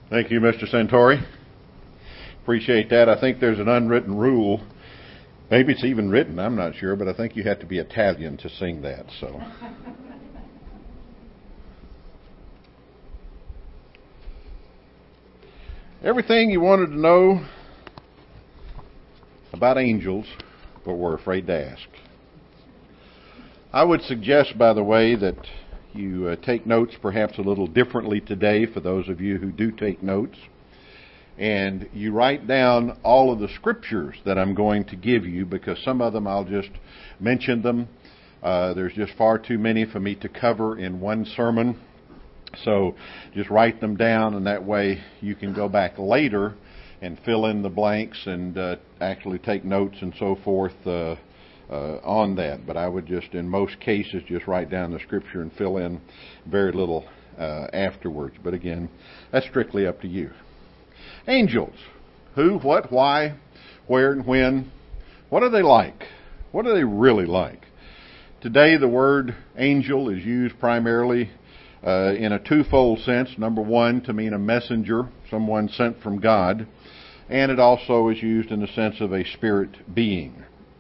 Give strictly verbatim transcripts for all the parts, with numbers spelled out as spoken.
Thank you, Mister Santori. Appreciate that. I think there's an unwritten rule. Maybe it's even written, I'm not sure, but I think you have to be Italian to sing that. So, everything you wanted to know about angels, but were afraid to ask. I would suggest, by the way, that you uh, take notes perhaps a little differently today for those of you who do take notes. And you write down all of the scriptures that I'm going to give you, because some of them I'll just mention them. Uh, there's just far too many for me to cover in one sermon. So just write them down, and that way you can go back later and fill in the blanks and uh, actually take notes and so forth uh, uh, on that. But I would just, in most cases, just write down the scripture and fill in very little uh, afterwards. But again, that's strictly up to you. Angels. Who, what, why, where, and when. What are they like? What are they really like? Today the word angel is used primarily uh, in a twofold sense. Number one, to mean a messenger, someone sent from God. And it also is used in the sense of a spirit being.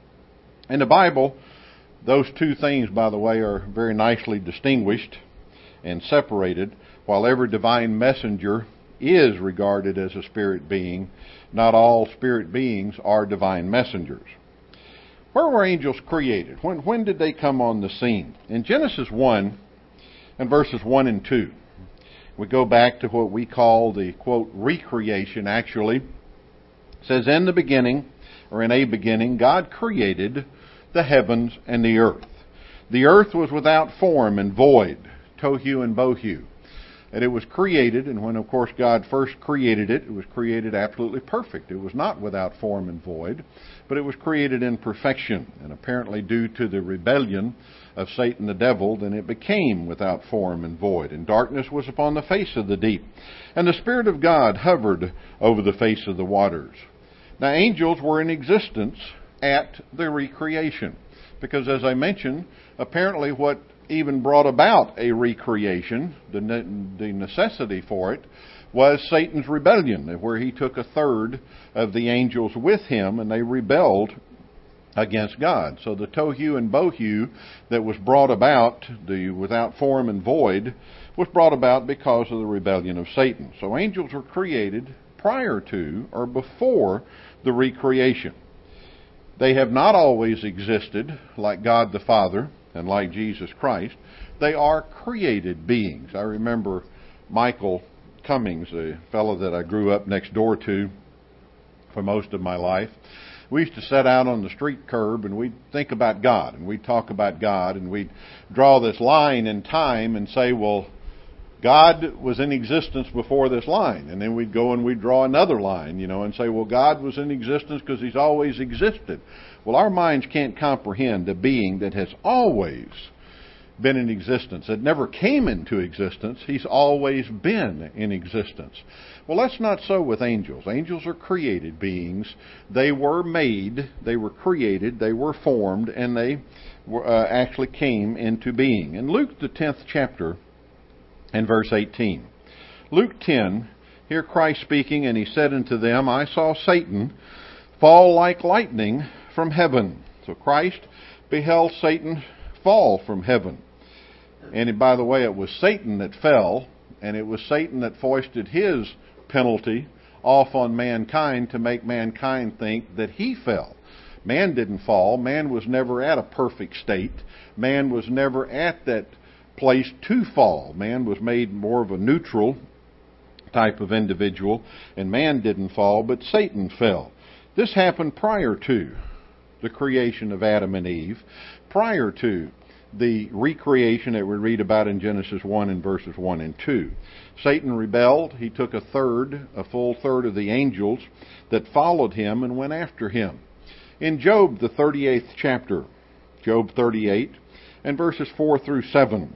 In the Bible, those two things, by the way, are very nicely distinguished and separated. While every divine messenger is regarded as a spirit being, not all spirit beings are divine messengers. Where were angels created? When, when did they come on the scene? In Genesis one and verses one and two, we go back to what we call the, quote, recreation. Actually, it says, in the beginning, or in a beginning, God created the heavens and the earth. The earth was without form and void, tohu and bohu. And it was created, and when, of course, God first created it, it was created absolutely perfect. It was not without form and void, but it was created in perfection. And apparently due to the rebellion of Satan the devil, then it became without form and void. And darkness was upon the face of the deep, and the Spirit of God hovered over the face of the waters. Now, angels were in existence at the recreation, because, as I mentioned, apparently what even brought about a recreation, the, ne- the necessity for it, was Satan's rebellion, where he took a third of the angels with him, and they rebelled against God. So the tohu and bohu that was brought about, the without form and void, was brought about because of the rebellion of Satan. So angels were created prior to or before the recreation. They have not always existed like God the Father and like Jesus Christ. They are created beings. I remember Michael Cummings, a fellow that I grew up next door to for most of my life. We used to sit out on the street curb and we'd think about God, and we'd talk about God, and we'd draw this line in time and say, well, God was in existence before this line. And then we'd go and we'd draw another line, you know, and say, well, God was in existence because He's always existed. Well, our minds can't comprehend a being that has always been in existence. It never came into existence. He's always been in existence. Well, that's not so with angels. Angels are created beings. They were made, they were created, they were formed, and they were, uh, actually came into being. In Luke, the tenth chapter, and verse eighteen. Luke ten, here Christ speaking, and He said unto them, I saw Satan fall like lightning from heaven. So Christ beheld Satan fall from heaven. And by the way, it was Satan that fell, and it was Satan that foisted his penalty off on mankind to make mankind think that he fell. Man didn't fall. Man was never at a perfect state. Man was never at that place to fall. Man was made more of a neutral type of individual, and man didn't fall, but Satan fell. This happened prior to the creation of Adam and Eve, prior to the recreation that we read about in Genesis one and verses one and two. Satan rebelled. He took a third, a full third of the angels that followed him and went after him. In Job, the thirty-eighth chapter, Job thirty-eight, and verses four through seven.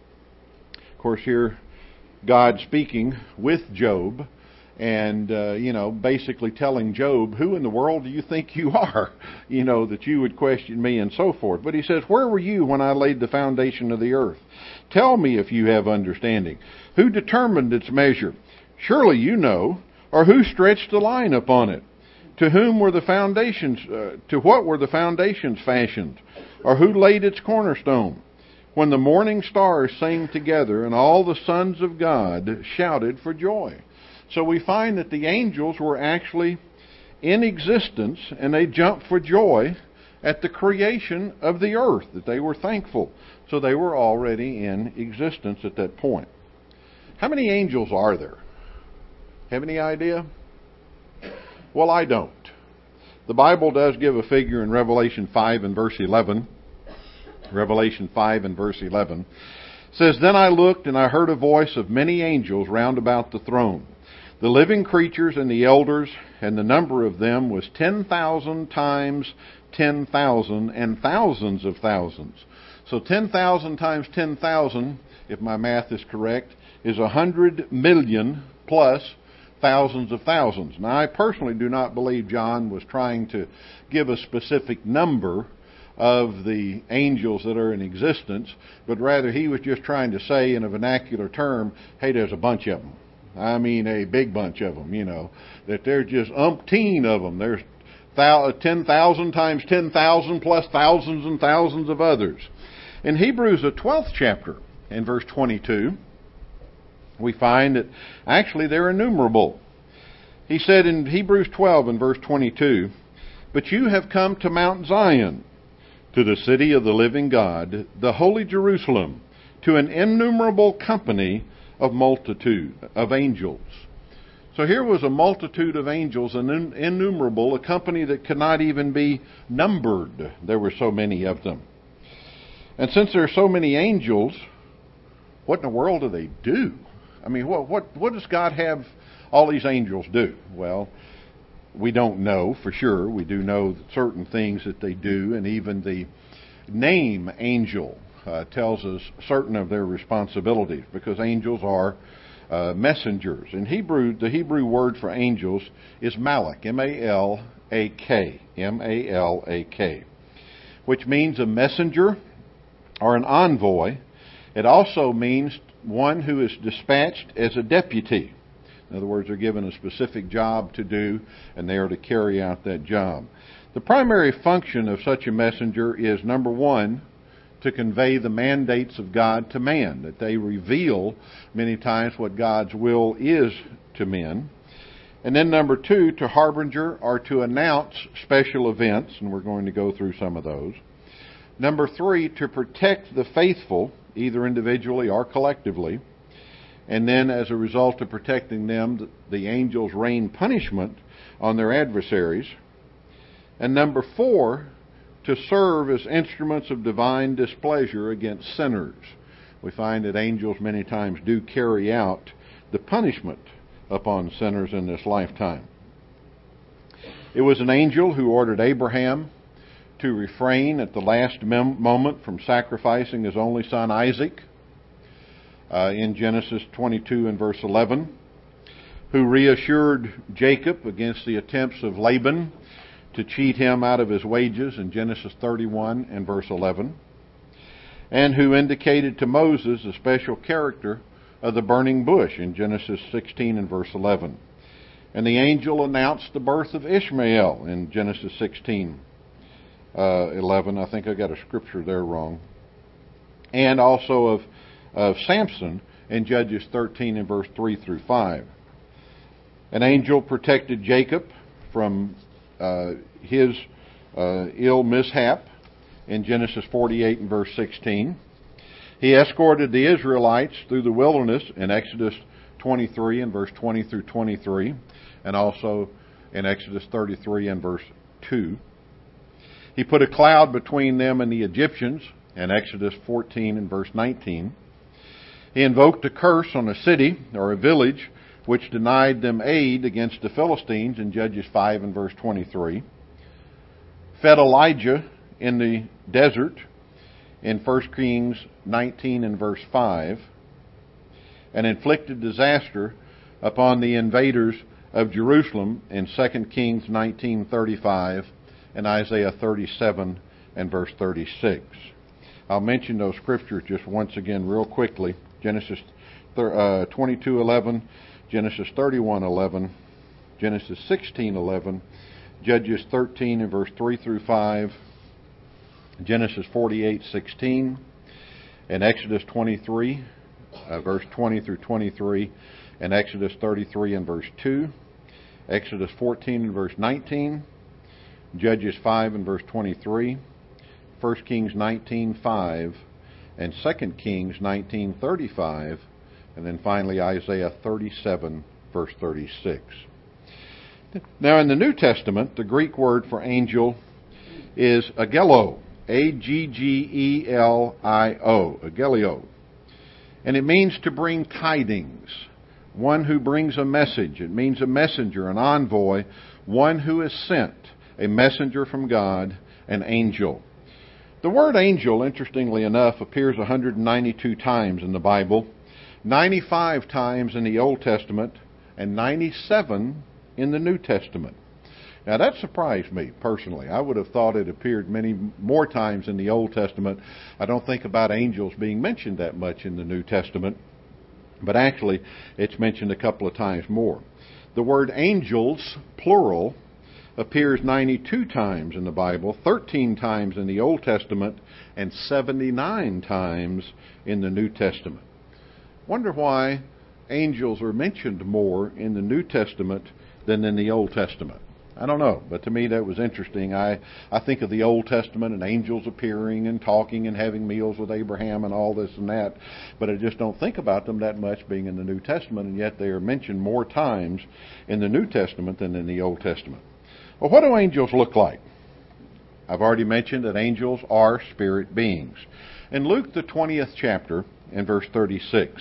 Of course, here God speaking with Job, and, uh, you know, basically telling Job, who in the world do you think you are, you know, that you would question me and so forth. But he says, where were you when I laid the foundation of the earth? Tell me if you have understanding. Who determined its measure? Surely you know. Or who stretched the line upon it? To whom were the foundations, uh, to what were the foundations fashioned? Or who laid its cornerstone? When the morning stars sang together and all the sons of God shouted for joy. So we find that the angels were actually in existence, and they jumped for joy at the creation of the earth, that they were thankful. So they were already in existence at that point. How many angels are there? Have any idea? Well, I don't. The Bible does give a figure in Revelation five and verse eleven. Revelation five and verse eleven. It says, Then I looked, and I heard a voice of many angels round about the throne, the living creatures and the elders, and the number of them was ten thousand times ten thousand and thousands of thousands. So ten thousand times ten thousand, if my math is correct, is a hundred million plus thousands of thousands. Now, I personally do not believe John was trying to give a specific number of the angels that are in existence, but rather he was just trying to say in a vernacular term, hey, there's a bunch of them. I mean a big bunch of them, you know, that there's just umpteen of them. There's ten thousand times ten thousand plus thousands and thousands of others. In Hebrews, the twelfth chapter, in verse twenty-two, we find that actually they're innumerable. He said in Hebrews twelve and verse twenty-two, But you have come to Mount Zion, to the city of the living God, the holy Jerusalem, to an innumerable company of multitude of angels. So here was a multitude of angels, an innumerable, a company that could not even be numbered. There were so many of them. And since there are so many angels, what in the world do they do? I mean, what what what does God have all these angels do? Well, we don't know for sure. We do know certain things that they do, and even the name angel uh, tells us certain of their responsibilities, because angels are uh, messengers. In Hebrew, the Hebrew word for angels is malak, M A L A K, M A L A K, which means a messenger or an envoy. It also means one who is dispatched as a deputy. In other words, they're given a specific job to do, and they are to carry out that job. The primary function of such a messenger is, number one, to convey the mandates of God to man, that they reveal many times what God's will is to men. And then number two, to harbinger or to announce special events, and we're going to go through some of those. Number three, to protect the faithful, either individually or collectively. And then, as a result of protecting them, the angels rain punishment on their adversaries. And number four, to serve as instruments of divine displeasure against sinners. We find that angels many times do carry out the punishment upon sinners in this lifetime. It was an angel who ordered Abraham to refrain at the last mem- moment from sacrificing his only son Isaac. Uh, in Genesis twenty-two and verse eleven, who reassured Jacob against the attempts of Laban to cheat him out of his wages in Genesis thirty-one and verse eleven, and who indicated to Moses the special character of the burning bush in Genesis sixteen and verse eleven. And the angel announced the birth of Ishmael in Genesis sixteen, uh, eleven. I think I got a scripture there wrong. And also of of Samson in Judges thirteen and verse three through five. An angel protected Jacob from uh, his uh, ill mishap in Genesis forty-eight and verse sixteen. He escorted the Israelites through the wilderness in Exodus twenty-three and verse twenty through twenty-three, and also in Exodus thirty-three and verse two. He put a cloud between them and the Egyptians in Exodus fourteen and verse nineteen. He invoked a curse on a city or a village which denied them aid against the Philistines in Judges five and verse twenty-three. Fed Elijah in the desert in First Kings nineteen and verse five. And inflicted disaster upon the invaders of Jerusalem in Second Kings nineteen thirty-five and Isaiah thirty-seven and verse thirty-six. I'll mention those scriptures just once again real quickly. Genesis twenty-two eleven, Genesis thirty-one eleven, Genesis sixteen eleven, Judges thirteen and verse three through five, Genesis forty-eight sixteen, and Exodus twenty-three, uh, verse twenty through twenty-three, and Exodus thirty-three and verse two, Exodus fourteen and verse nineteen, Judges five and verse twenty-three, First Kings nineteen five, and Second Kings nineteen thirty-five, and then finally Isaiah thirty-seven verse thirty-six. Now in the New Testament, the Greek word for angel is aggelio, A G G E L I O, aggelio. And it means to bring tidings, one who brings a message. It means a messenger, an envoy, one who is sent, a messenger from God, an angel. The word angel, interestingly enough, appears one hundred ninety-two times in the Bible, ninety-five times in the Old Testament, and ninety-seven in the New Testament. Now that surprised me personally. I would have thought it appeared many more times in the Old Testament. I don't think about angels being mentioned that much in the New Testament, but actually it's mentioned a couple of times more. The word angels, plural, appears ninety-two times in the Bible, thirteen times in the Old Testament, and seventy-nine times in the New Testament. Wonder why angels are mentioned more in the New Testament than in the Old Testament. I don't know, but to me that was interesting. I, I think of the Old Testament and angels appearing and talking and having meals with Abraham and all this and that, but I just don't think about them that much being in the New Testament, and yet they are mentioned more times in the New Testament than in the Old Testament. Well, what do angels look like? I've already mentioned that angels are spirit beings. In Luke the twentieth chapter, in verse thirty-six,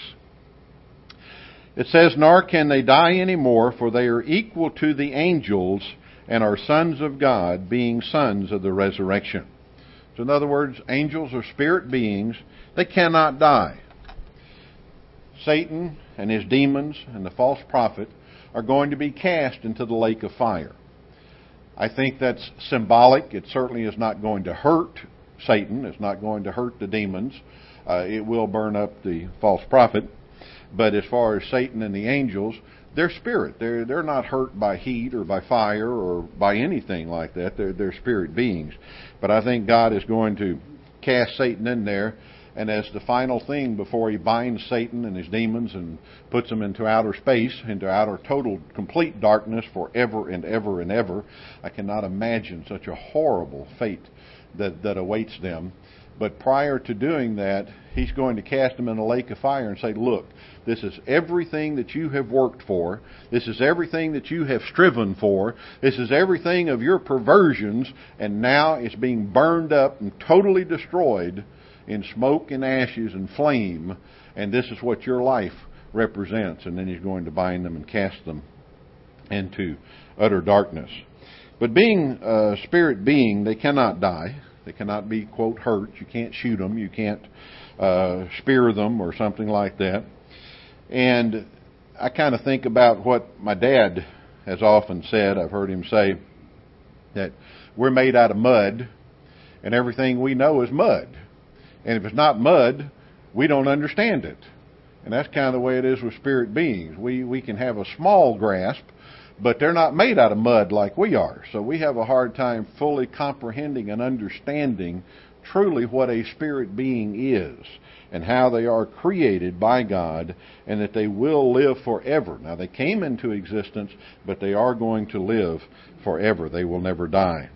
it says, "Nor can they die any more, for they are equal to the angels, and are sons of God, being sons of the resurrection." So in other words, angels are spirit beings. They cannot die. Satan and his demons and the false prophet are going to be cast into the lake of fire. I think that's symbolic. It certainly is not going to hurt Satan. It's not going to hurt the demons. Uh, it will burn up the false prophet. But as far as Satan and the angels, they're spirit. They're they're not hurt by heat or by fire or by anything like that. They're they're spirit beings. But I think God is going to cast Satan in there, and as the final thing before He binds Satan and his demons and puts them into outer space, into outer total complete darkness forever and ever and ever. I cannot imagine such a horrible fate that that awaits them. But prior to doing that, He's going to cast them in a lake of fire and say, "Look, this is everything that you have worked for. This is everything that you have striven for. This is everything of your perversions, and now it's being burned up and totally destroyed in smoke and ashes and flame, and this is what your life represents." And then He's going to bind them and cast them into utter darkness. But being a spirit being, they cannot die. They cannot be, quote, hurt. You can't shoot them. You can't uh, spear them or something like that. And I kind of think about what my dad has often said. I've heard him say that we're made out of mud, and everything we know is mud. And if it's not mud, we don't understand it. And that's kind of the way it is with spirit beings. We we can have a small grasp, but they're not made out of mud like we are. So we have a hard time fully comprehending and understanding truly what a spirit being is and how they are created by God and that they will live forever. Now, they came into existence, but they are going to live forever. They will never die.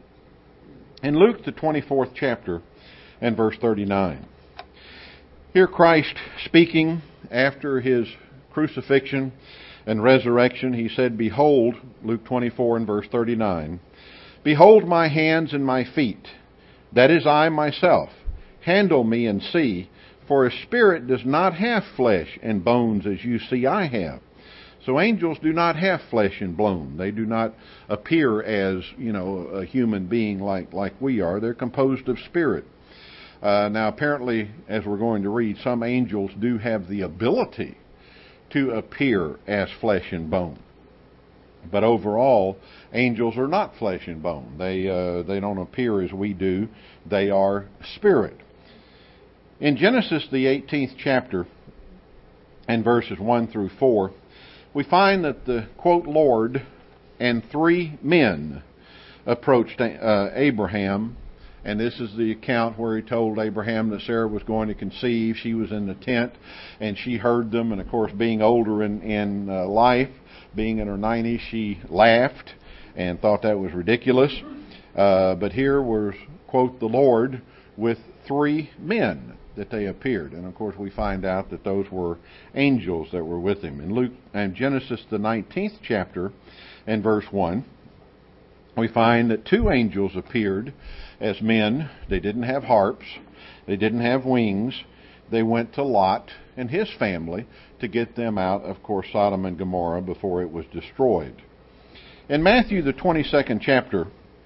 In Luke, the twenty-fourth chapter, and verse thirty-nine, here Christ speaking after His crucifixion and resurrection, He said, "Behold," Luke twenty-four and verse thirty-nine, "Behold my hands and my feet, that is I myself. Handle me and see, for a spirit does not have flesh and bones as you see I have." So angels do not have flesh and bone. They do not appear as, you know, a human being like, like we are. They're composed of spirit. Uh, now, apparently, as we're going to read, some angels do have the ability to appear as flesh and bone. But overall, angels are not flesh and bone. They uh, they don't appear as we do. They are spirit. In Genesis, the eighteenth chapter, and verses one through four, we find that the, quote, Lord and three men approached uh, Abraham. And this is the account where he told Abraham that Sarah was going to conceive. She was in the tent, and she heard them. And, of course, being older in, in uh, life, being in her nineties, she laughed and thought that was ridiculous. Uh, but here was, quote, the Lord with three men that they appeared. And, of course, we find out that those were angels that were with him. In Luke and Genesis, the nineteenth chapter, and verse one, we find that two angels appeared as men. They didn't have harps. They didn't have wings. They went to Lot and his family to get them out, of course, Sodom and Gomorrah before it was destroyed. In Matthew, the twenty-second chapter,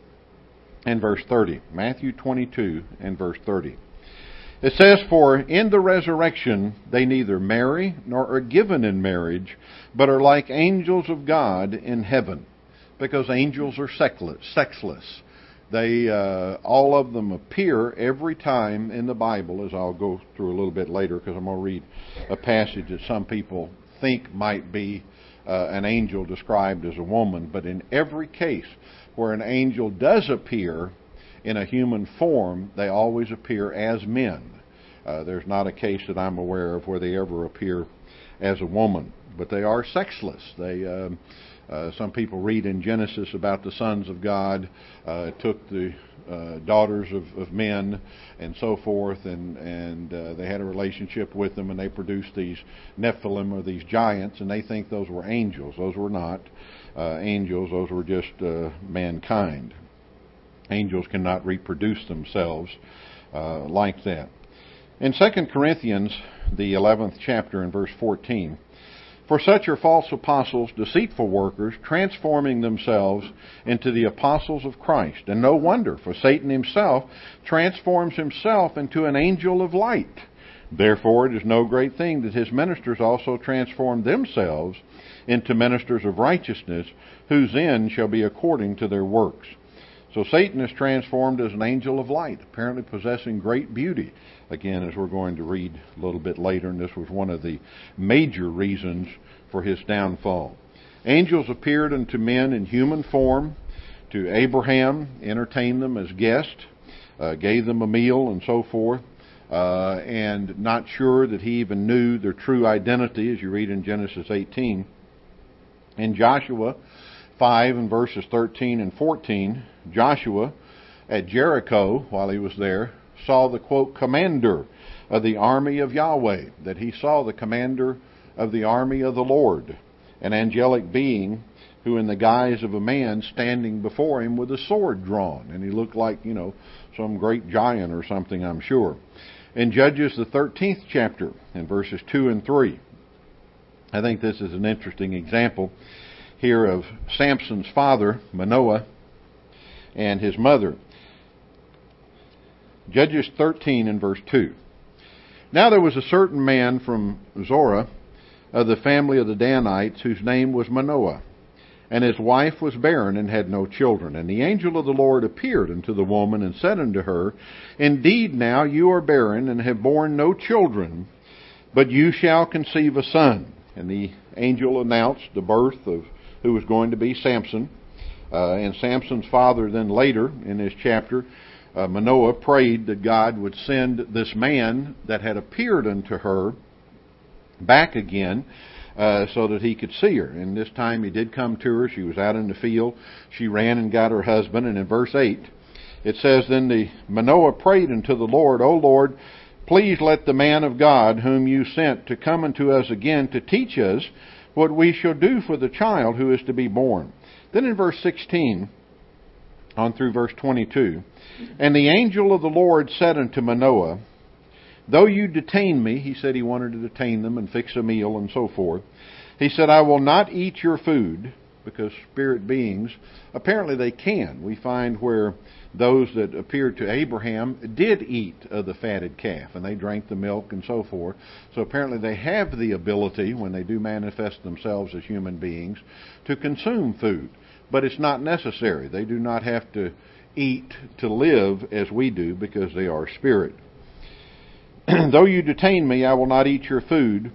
and verse thirty, Matthew twenty-two and verse thirty, it says, "For in the resurrection they neither marry nor are given in marriage, but are like angels of God in heaven." Because angels are sexless. sexless. They, uh, all of them appear every time in the Bible, as I'll go through a little bit later, because I'm going to read a passage that some people think might be uh, an angel described as a woman. But in every case where an angel does appear in a human form, they always appear as men. Uh, there's not a case that I'm aware of where they ever appear as a woman. But they are sexless. They... Uh, Uh, some people read in Genesis about the sons of God, uh, took the uh, daughters of, of men and so forth, and, and uh, they had a relationship with them, and they produced these Nephilim, or these giants, and they think those were angels. Those were not uh, angels. Those were just uh, mankind. Angels cannot reproduce themselves uh, like that. In Second Corinthians, the eleventh chapter, and verse fourteen, "For such are false apostles, deceitful workers, transforming themselves into the apostles of Christ. And no wonder, for Satan himself transforms himself into an angel of light. Therefore it is no great thing that his ministers also transform themselves into ministers of righteousness, whose end shall be according to their works." So Satan is transformed as an angel of light, apparently possessing great beauty. Again, as we're going to read a little bit later, and this was one of the major reasons for his downfall. Angels appeared unto men in human form, to Abraham, entertained them as guests, uh, gave them a meal and so forth, uh, and not sure that he even knew their true identity, as you read in Genesis eighteen. In Joshua five and verses thirteen and fourteen, Joshua at Jericho, while he was there, saw the, quote, commander of the army of Yahweh, that he saw the commander of the army of the Lord, an angelic being who in the guise of a man standing before him with a sword drawn. And he looked like, you know, some great giant or something, I'm sure. In Judges, the thirteenth chapter, in verses two and three, I think this is an interesting example here of Samson's father, Manoah, and his mother. Judges thirteen and verse two. "Now there was a certain man from Zorah, of the family of the Danites, whose name was Manoah. And his wife was barren and had no children. And the angel of the Lord appeared unto the woman and said unto her, Indeed now you are barren and have borne no children, but you shall conceive a son." And the angel announced the birth of who was going to be Samson. Uh, and Samson's father then later in this chapter, uh, Manoah, prayed that God would send this man that had appeared unto her back again, uh, so that he could see her. And this time he did come to her. She was out in the field. She ran and got her husband. And in verse eight, it says, "Then the Manoah prayed unto the Lord, O Lord, please let the man of God whom you sent to come unto us again to teach us what we shall do for the child who is to be born." Then in verse sixteen, on through verse twenty-two, "And the angel of the Lord said unto Manoah, Though you detain me," he said he wanted to detain them and fix a meal and so forth, he said, "I will not eat your food," because spirit beings, apparently they can. We find where those that appeared to Abraham did eat of the fatted calf, and they drank the milk and so forth. So apparently they have the ability, when they do manifest themselves as human beings, to consume food. But it's not necessary. They do not have to eat to live as we do, because they are spirit. "Though you detain me, I will not eat your food.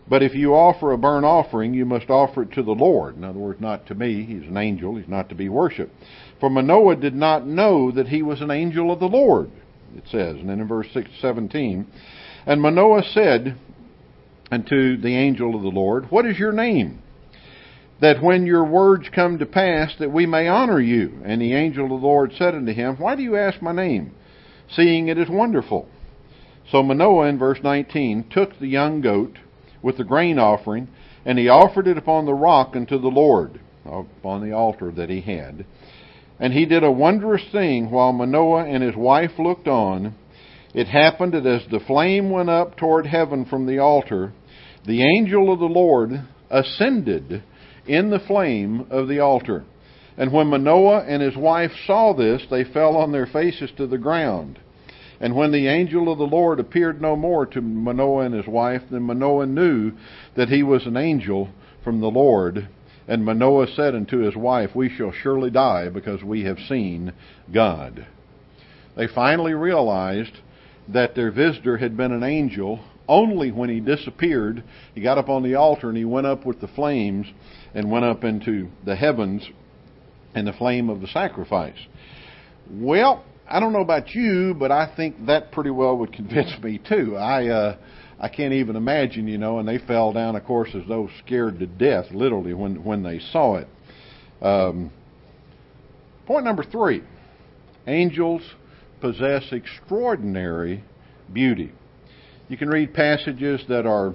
But if you offer a burnt offering, you must offer it to the Lord. In other words, not to me. He's an angel. He's not to be worshipped. For Manoah did not know that he was an angel of the Lord, it says. And then in verse six, seventeen, and Manoah said unto the angel of the Lord, what is your name? That when your words come to pass, that we may honor you. And the angel of the Lord said unto him, why do you ask my name, seeing it is wonderful? So Manoah, in verse nineteen, took the young goat with the grain offering, and he offered it upon the rock unto the Lord, upon the altar that he had. And he did a wondrous thing while Manoah and his wife looked on. It happened that as the flame went up toward heaven from the altar, the angel of the Lord ascended in the flame of the altar. And when Manoah and his wife saw this, they fell on their faces to the ground. And when the angel of the Lord appeared no more to Manoah and his wife, then Manoah knew that he was an angel from the Lord. And Manoah said unto his wife, we shall surely die, because we have seen God. They finally realized that their visitor had been an angel. Only when he disappeared, he got up on the altar and he went up with the flames and went up into the heavens in the flame of the sacrifice. Well, I don't know about you, but I think that pretty well would convince me too. I uh, I can't even imagine, you know, and they fell down, of course, as though scared to death, literally, when, when they saw it. Um, point number three, angels possess extraordinary beauty. You can read passages that are,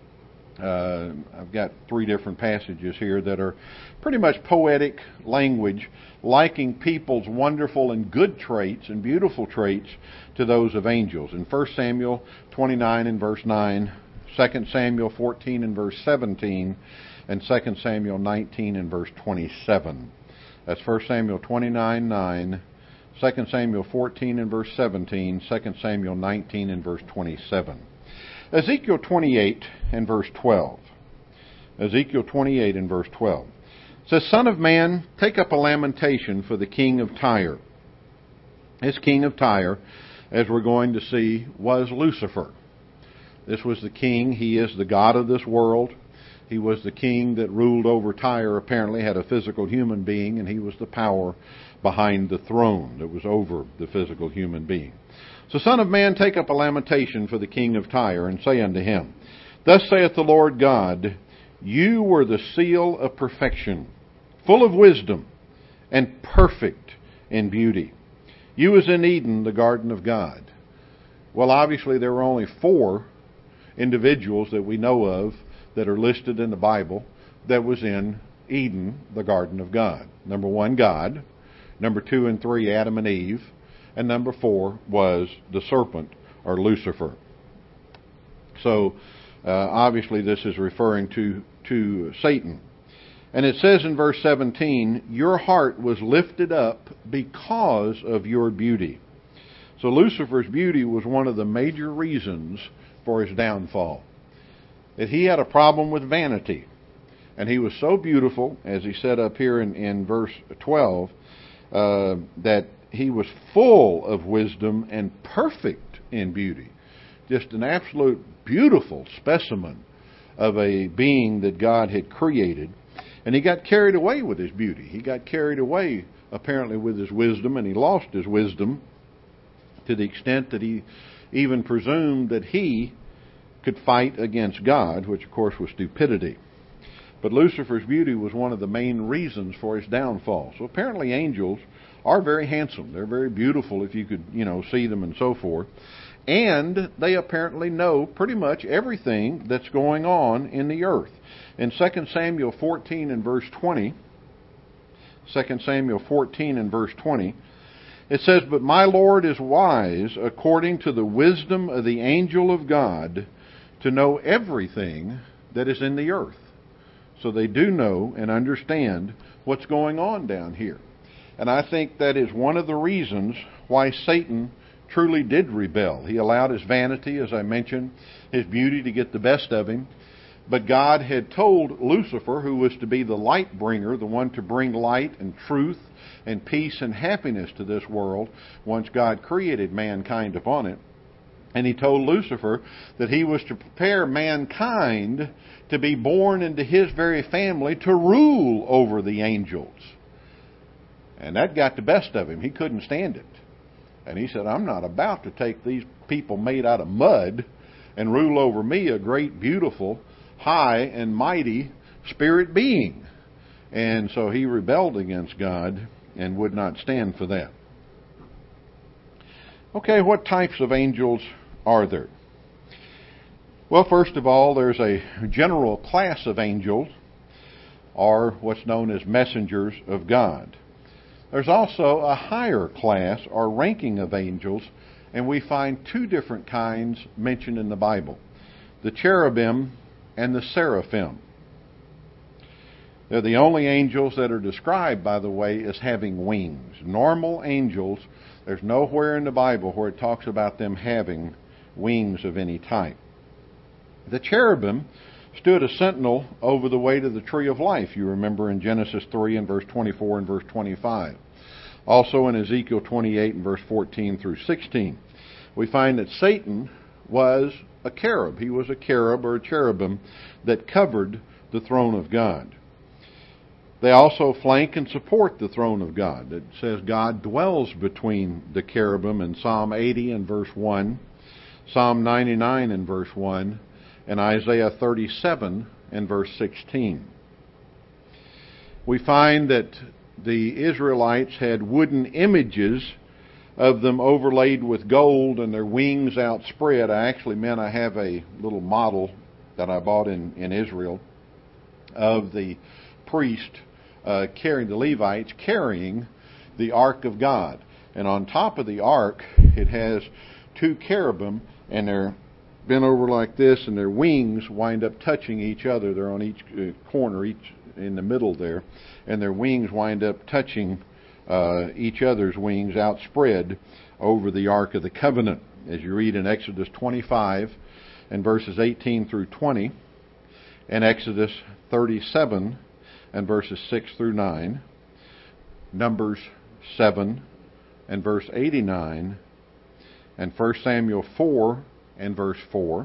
uh, I've got three different passages here that are pretty much poetic language, liking people's wonderful and good traits and beautiful traits to those of angels. In First Samuel twenty-nine and verse nine, Second Samuel fourteen and verse seventeen, and Second Samuel nineteen and verse twenty-seven. That's First Samuel twenty-nine, nine, Second Samuel fourteen and verse seventeen, Second Samuel nineteen and verse twenty-seven. Ezekiel twenty-eight and verse twelve. Ezekiel twenty-eight and verse twelve. It says, Son of man, take up a lamentation for the king of Tyre. This king of Tyre, as we're going to see, was Lucifer. This was the king. He is the god of this world. He was the king that ruled over Tyre, apparently had a physical human being, and he was the power behind the throne that was over the physical human being. So, Son of man, take up a lamentation for the king of Tyre, and say unto him, Thus saith the Lord God, You were the seal of perfection, full of wisdom, and perfect in beauty. You was in Eden, the garden of God. Well, obviously there were only four individuals that we know of that are listed in the Bible that was in Eden, the garden of God. Number one, God. Number two and three, Adam and Eve. And number four was the serpent, or Lucifer. So, uh, obviously this is referring to, to Satan. And it says in verse seventeen, Your heart was lifted up because of your beauty. So Lucifer's beauty was one of the major reasons for his downfall. That he had a problem with vanity. And he was so beautiful, as he said up here in, in verse twelve, uh, that he was full of wisdom and perfect in beauty. Just an absolute beautiful specimen of a being that God had created. And he got carried away with his beauty. He got carried away, apparently, with his wisdom, and he lost his wisdom to the extent that he even presumed that he could fight against God, which, of course, was stupidity. But Lucifer's beauty was one of the main reasons for his downfall. So apparently angels are very handsome. They're very beautiful if you could, you know, see them and so forth. And they apparently know pretty much everything that's going on in the earth. In Second Samuel fourteen and verse twenty, Second Samuel fourteen and verse twenty, it says, But my Lord is wise according to the wisdom of the angel of God to know everything that is in the earth. So they do know and understand what's going on down here. And I think that is one of the reasons why Satan truly did rebel. He allowed his vanity, as I mentioned, his beauty to get the best of him. But God had told Lucifer, who was to be the light bringer, the one to bring light and truth and peace and happiness to this world, once God created mankind upon it, And he told Lucifer that he was to prepare mankind to be born into his very family to rule over the angels. And that got the best of him. He couldn't stand it. And he said, I'm not about to take these people made out of mud and rule over me, a great, beautiful, high, and mighty spirit being. And so he rebelled against God and would not stand for that. Okay, what types of angels are there? Well, first of all, there's a general class of angels, or what's known as messengers of God. There's also a higher class or ranking of angels, and we find two different kinds mentioned in the Bible: the cherubim and the seraphim. They're the only angels that are described, by the way, as having wings. Normal angels, there's nowhere in the Bible where it talks about them having wings of any type. The cherubim stood a sentinel over the way to the tree of life, you remember in Genesis three and verse twenty-four and verse twenty-five. Also in Ezekiel twenty-eight and verse fourteen through sixteen. We find that Satan was a cherub. He was a cherub or a cherubim that covered the throne of God. They also flank and support the throne of God. It says God dwells between the cherubim in Psalm eighty and verse one, Psalm ninety-nine and verse one, and Isaiah thirty-seven and verse sixteen. We find that the Israelites had wooden images of them overlaid with gold and their wings outspread. I actually meant I have a little model that I bought in, in Israel of the priest uh, carrying, the Levites carrying the Ark of God. And on top of the Ark, it has two cherubim, and they're bent over like this, and their wings wind up touching each other. They're on each uh, corner, each in the middle there, and their wings wind up touching uh, each other's wings outspread over the Ark of the Covenant, as you read in Exodus twenty-five and verses eighteen through twenty, and Exodus thirty-seven and verses six through nine, Numbers seven and verse eighty-nine, and First Samuel four and verse four,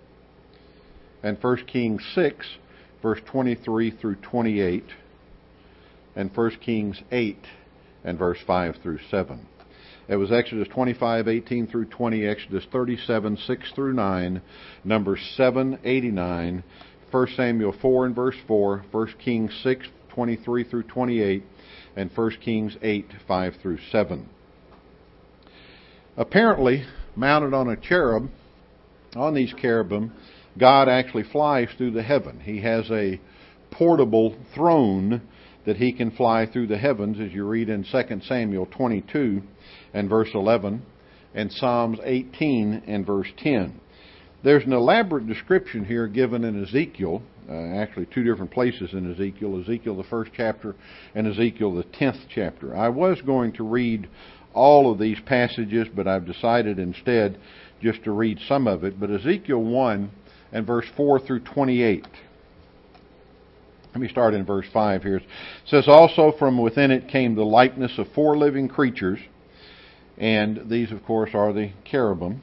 and First Kings six, verse twenty-three through twenty-eight, and First Kings eight and verse five through seven. It was Exodus twenty-five, eighteen through twenty, Exodus thirty-seven, six through nine, Numbers seven, eighty-nine, First Samuel four and verse four, First Kings six, twenty-three through twenty-eight, and First Kings eight, five through seven. Apparently, mounted on a cherub, on these cherubim, God actually flies through the heaven. He has a portable throne that he can fly through the heavens, as you read in Second Samuel twenty-two and verse eleven, and Psalms eighteen and verse ten. There's an elaborate description here given in Ezekiel, uh, actually two different places in Ezekiel, Ezekiel the first chapter and Ezekiel the tenth chapter. I was going to read all of these passages, but I've decided instead just to read some of it. But Ezekiel one and verse four through twenty-eight. Let me start in verse five here. It says, also from within it came the likeness of four living creatures, and these, of course, are the cherubim.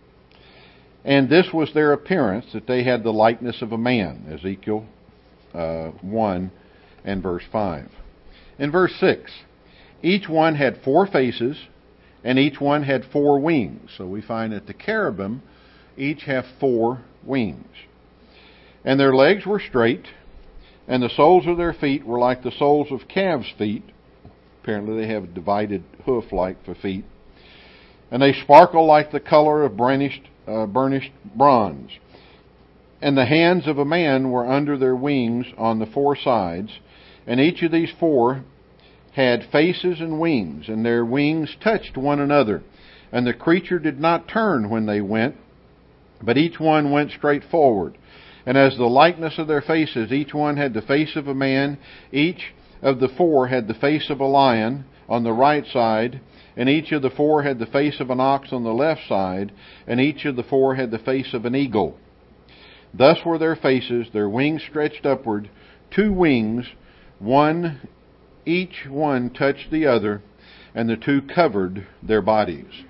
And this was their appearance, that they had the likeness of a man. Ezekiel uh, one and verse five. In verse six, each one had four faces, and each one had four wings. So we find that the cherubim each have four wings. And their legs were straight, and the soles of their feet were like the soles of calves' feet. Apparently they have a divided hoof-like for feet. And they sparkle like the color of burnished, uh, burnished bronze. And the hands of a man were under their wings on the four sides, and each of these four had faces and wings, and their wings touched one another. And the creature did not turn when they went, but each one went straight forward. And as the likeness of their faces, each one had the face of a man, each of the four had the face of a lion on the right side, and each of the four had the face of an ox on the left side, and each of the four had the face of an eagle. Thus were their faces, their wings stretched upward, two wings, one each one touched the other, and the two covered their bodies.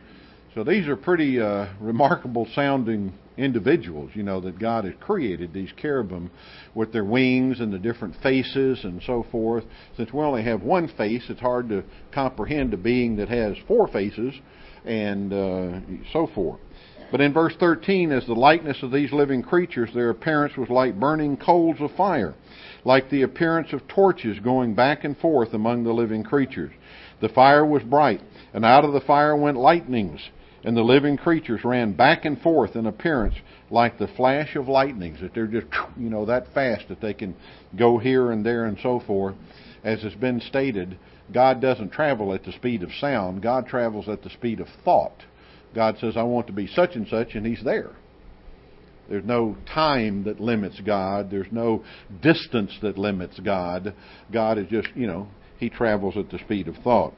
So these are pretty uh, remarkable sounding individuals, you know, that God has created, these cherubim with their wings and the different faces and so forth. Since we only have one face, it's hard to comprehend a being that has four faces and uh, so forth. But in verse thirteen, as the likeness of these living creatures, their appearance was like burning coals of fire, like the appearance of torches going back and forth among the living creatures. The fire was bright, and out of the fire went lightnings, and the living creatures ran back and forth in appearance like the flash of lightnings, that they're just, you know, that fast that they can go here and there and so forth. As has been stated, God doesn't travel at the speed of sound. God travels at the speed of thought. God says, I want to be such and such, and He's there. There's no time that limits God. There's no distance that limits God. God is just, you know, He travels at the speed of thought.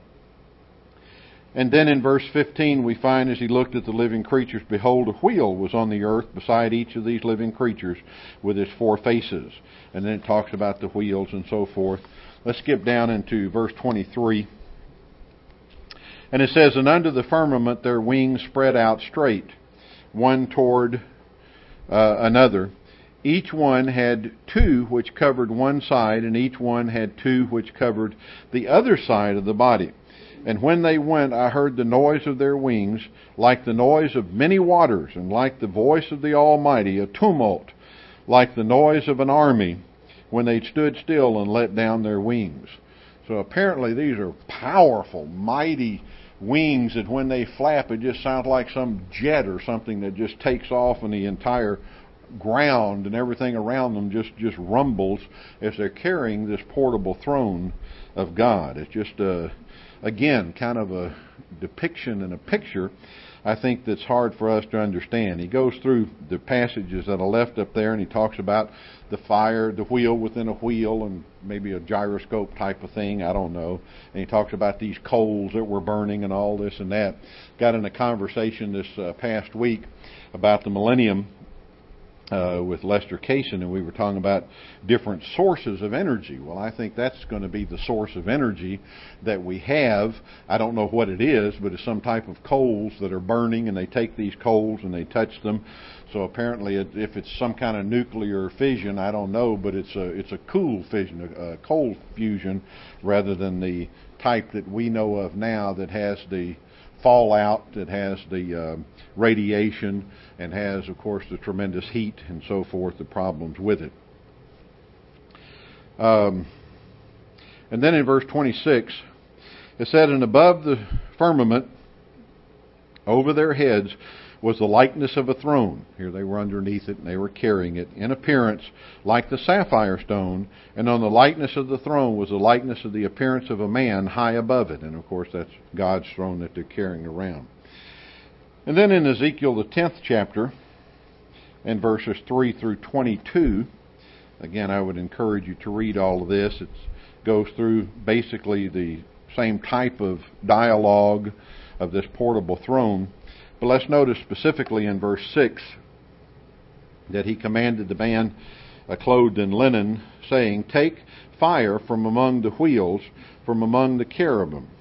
And then in verse fifteen we find, as He looked at the living creatures, behold, a wheel was on the earth beside each of these living creatures with its four faces. And then it talks about the wheels and so forth. Let's skip down into verse twenty-three. And it says, and under the firmament their wings spread out straight, one toward uh, another. Each one had two which covered one side, and each one had two which covered the other side of the body. And when they went, I heard the noise of their wings, like the noise of many waters, and like the voice of the Almighty, a tumult, like the noise of an army, when they stood still and let down their wings. So apparently these are powerful, mighty wings that when they flap, it just sounds like some jet or something that just takes off, and the entire ground and everything around them just, just rumbles as they're carrying this portable throne of God. It's just, uh, again, kind of a depiction and a picture, I think, that's hard for us to understand. He goes through the passages that are left up there, and he talks about the fire, the wheel within a wheel, and maybe a gyroscope type of thing, I don't know. And he talks about these coals that were burning and all this and that. Got in a conversation this uh, past week about the millennium Uh, with Lester Kaysen, and we were talking about different sources of energy. Well, I think that's going to be the source of energy that we have. I don't know what it is, but it's some type of coals that are burning, and they take these coals and they touch them. So apparently, it, if it's some kind of nuclear fission, I don't know, but it's a it's a cool fission, a, a cold fusion, rather than the type that we know of now that has the fallout, that has the uh, radiation, and has, of course, the tremendous heat and so forth, the problems with it. Um, and then in verse twenty-six, it said, and above the firmament, over their heads, was the likeness of a throne. Here they were underneath it, and they were carrying it, in appearance like the sapphire stone, and on the likeness of the throne was the likeness of the appearance of a man high above it. And of course that's God's throne that they're carrying around. And then in Ezekiel, the tenth chapter, and verses three through twenty-two, again, I would encourage you to read all of this. It goes through basically the same type of dialogue of this portable throne. But let's notice specifically in verse six that he commanded the man uh, clothed in linen, saying, take fire from among the wheels, from among the cherubim.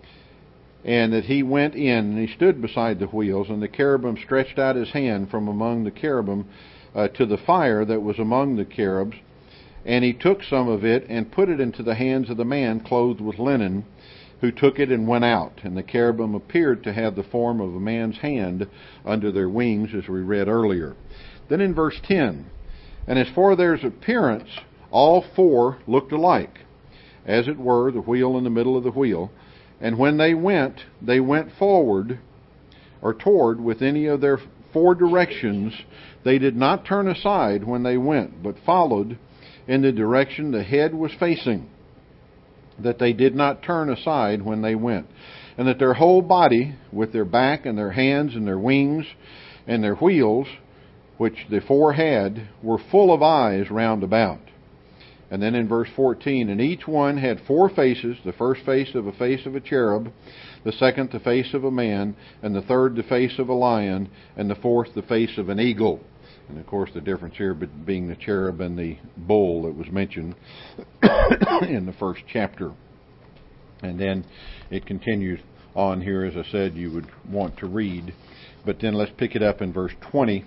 And that he went in, and he stood beside the wheels, and the cherubim stretched out his hand from among the cherubim uh, to the fire that was among the cherubs. And he took some of it and put it into the hands of the man clothed with linen, who took it and went out. And the cherubim appeared to have the form of a man's hand under their wings, as we read earlier. Then in verse ten, and as for their appearance, all four looked alike, as it were, the wheel in the middle of the wheel. And when they went, they went forward, or toward, with any of their four directions. They did not turn aside when they went, but followed in the direction the head was facing, that they did not turn aside when they went, and that their whole body, with their back and their hands and their wings and their wheels, which the four had, were full of eyes round about. And then in verse fourteen, and each one had four faces, the first face of a face of a cherub, the second the face of a man, and the third the face of a lion, and the fourth the face of an eagle. And of course the difference here being the cherub and the bull that was mentioned in the first chapter. And then it continues on here, as I said, you would want to read. But then let's pick it up in verse twenty.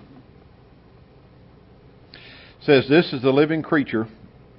It says, "This is the living creature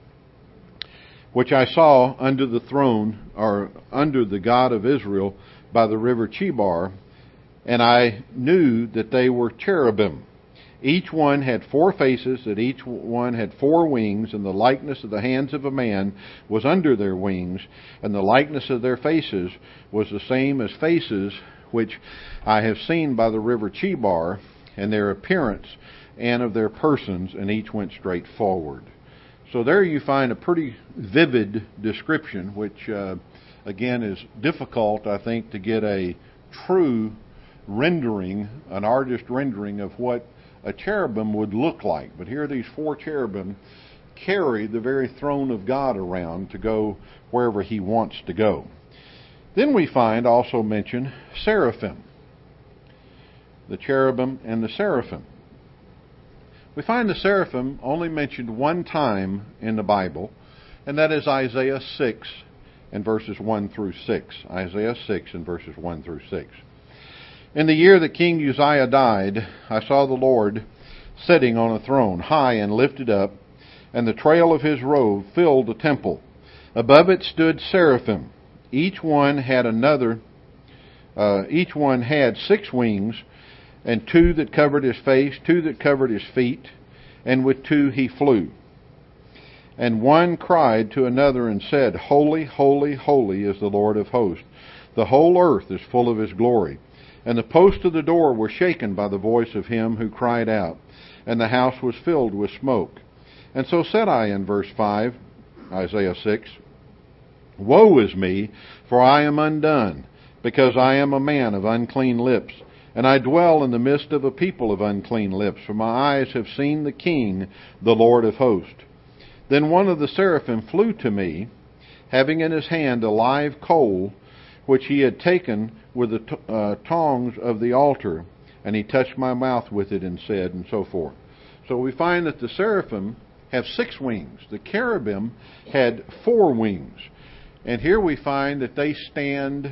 which I saw under the throne, or under the God of Israel, by the river Chebar, and I knew that they were cherubim. Each one had four faces, that each one had four wings, and the likeness of the hands of a man was under their wings, and the likeness of their faces was the same as faces which I have seen by the river Chebar, and their appearance and of their persons, and each went straight forward." So there you find a pretty vivid description, which uh, again is difficult, I think, to get a true rendering, an artist rendering of what a cherubim would look like. But here these four cherubim carry the very throne of God around to go wherever He wants to go. Then we find also mentioned seraphim, the cherubim and the seraphim. We find the seraphim only mentioned one time in the Bible, and that is Isaiah six and verses one through six. Isaiah six and verses one through six. "In the year that King Uzziah died, I saw the Lord sitting on a throne, high and lifted up, and the trail of His robe filled the temple. Above it stood seraphim. Each one had another. Uh, each one had six wings, and two that covered his face, two that covered his feet, and with two he flew. And one cried to another and said, Holy, holy, holy is the Lord of hosts. The whole earth is full of His glory. And the posts of the door were shaken by the voice of him who cried out, and the house was filled with smoke. And so said I," in verse five, Isaiah six, "Woe is me, for I am undone, because I am a man of unclean lips, and I dwell in the midst of a people of unclean lips, for my eyes have seen the King, the Lord of hosts. Then one of the seraphim flew to me, having in his hand a live coal, which he had taken with the t- uh, tongs of the altar, and he touched my mouth with it and said," and so forth. So we find that the seraphim have six wings. The cherubim had four wings. And here we find that they stand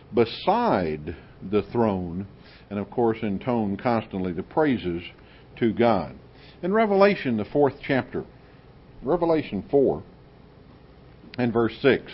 beside the throne, and of course intone constantly the praises to God. In Revelation, the fourth chapter, Revelation four and verse six,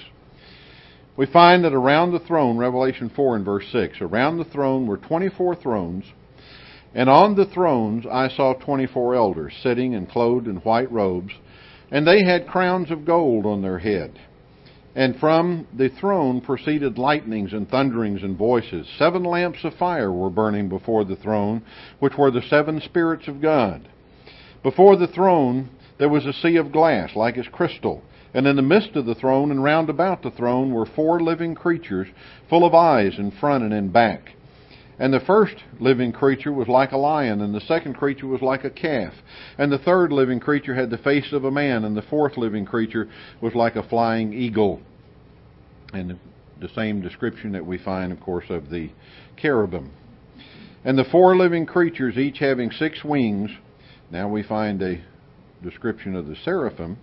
we find that around the throne, Revelation four and verse six, around the throne were twenty-four thrones, and on the thrones I saw twenty-four elders sitting and clothed in white robes, and they had crowns of gold on their head. And from the throne proceeded lightnings and thunderings and voices. Seven lamps of fire were burning before the throne, which were the seven spirits of God. Before the throne there was a sea of glass, like as crystal. And in the midst of the throne and round about the throne were four living creatures, full of eyes in front and in back. And the first living creature was like a lion, and the second creature was like a calf. And the third living creature had the face of a man, and the fourth living creature was like a flying eagle. And the same description that we find, of course, of the cherubim. And the four living creatures, each having six wings. Now we find a description of the seraphim.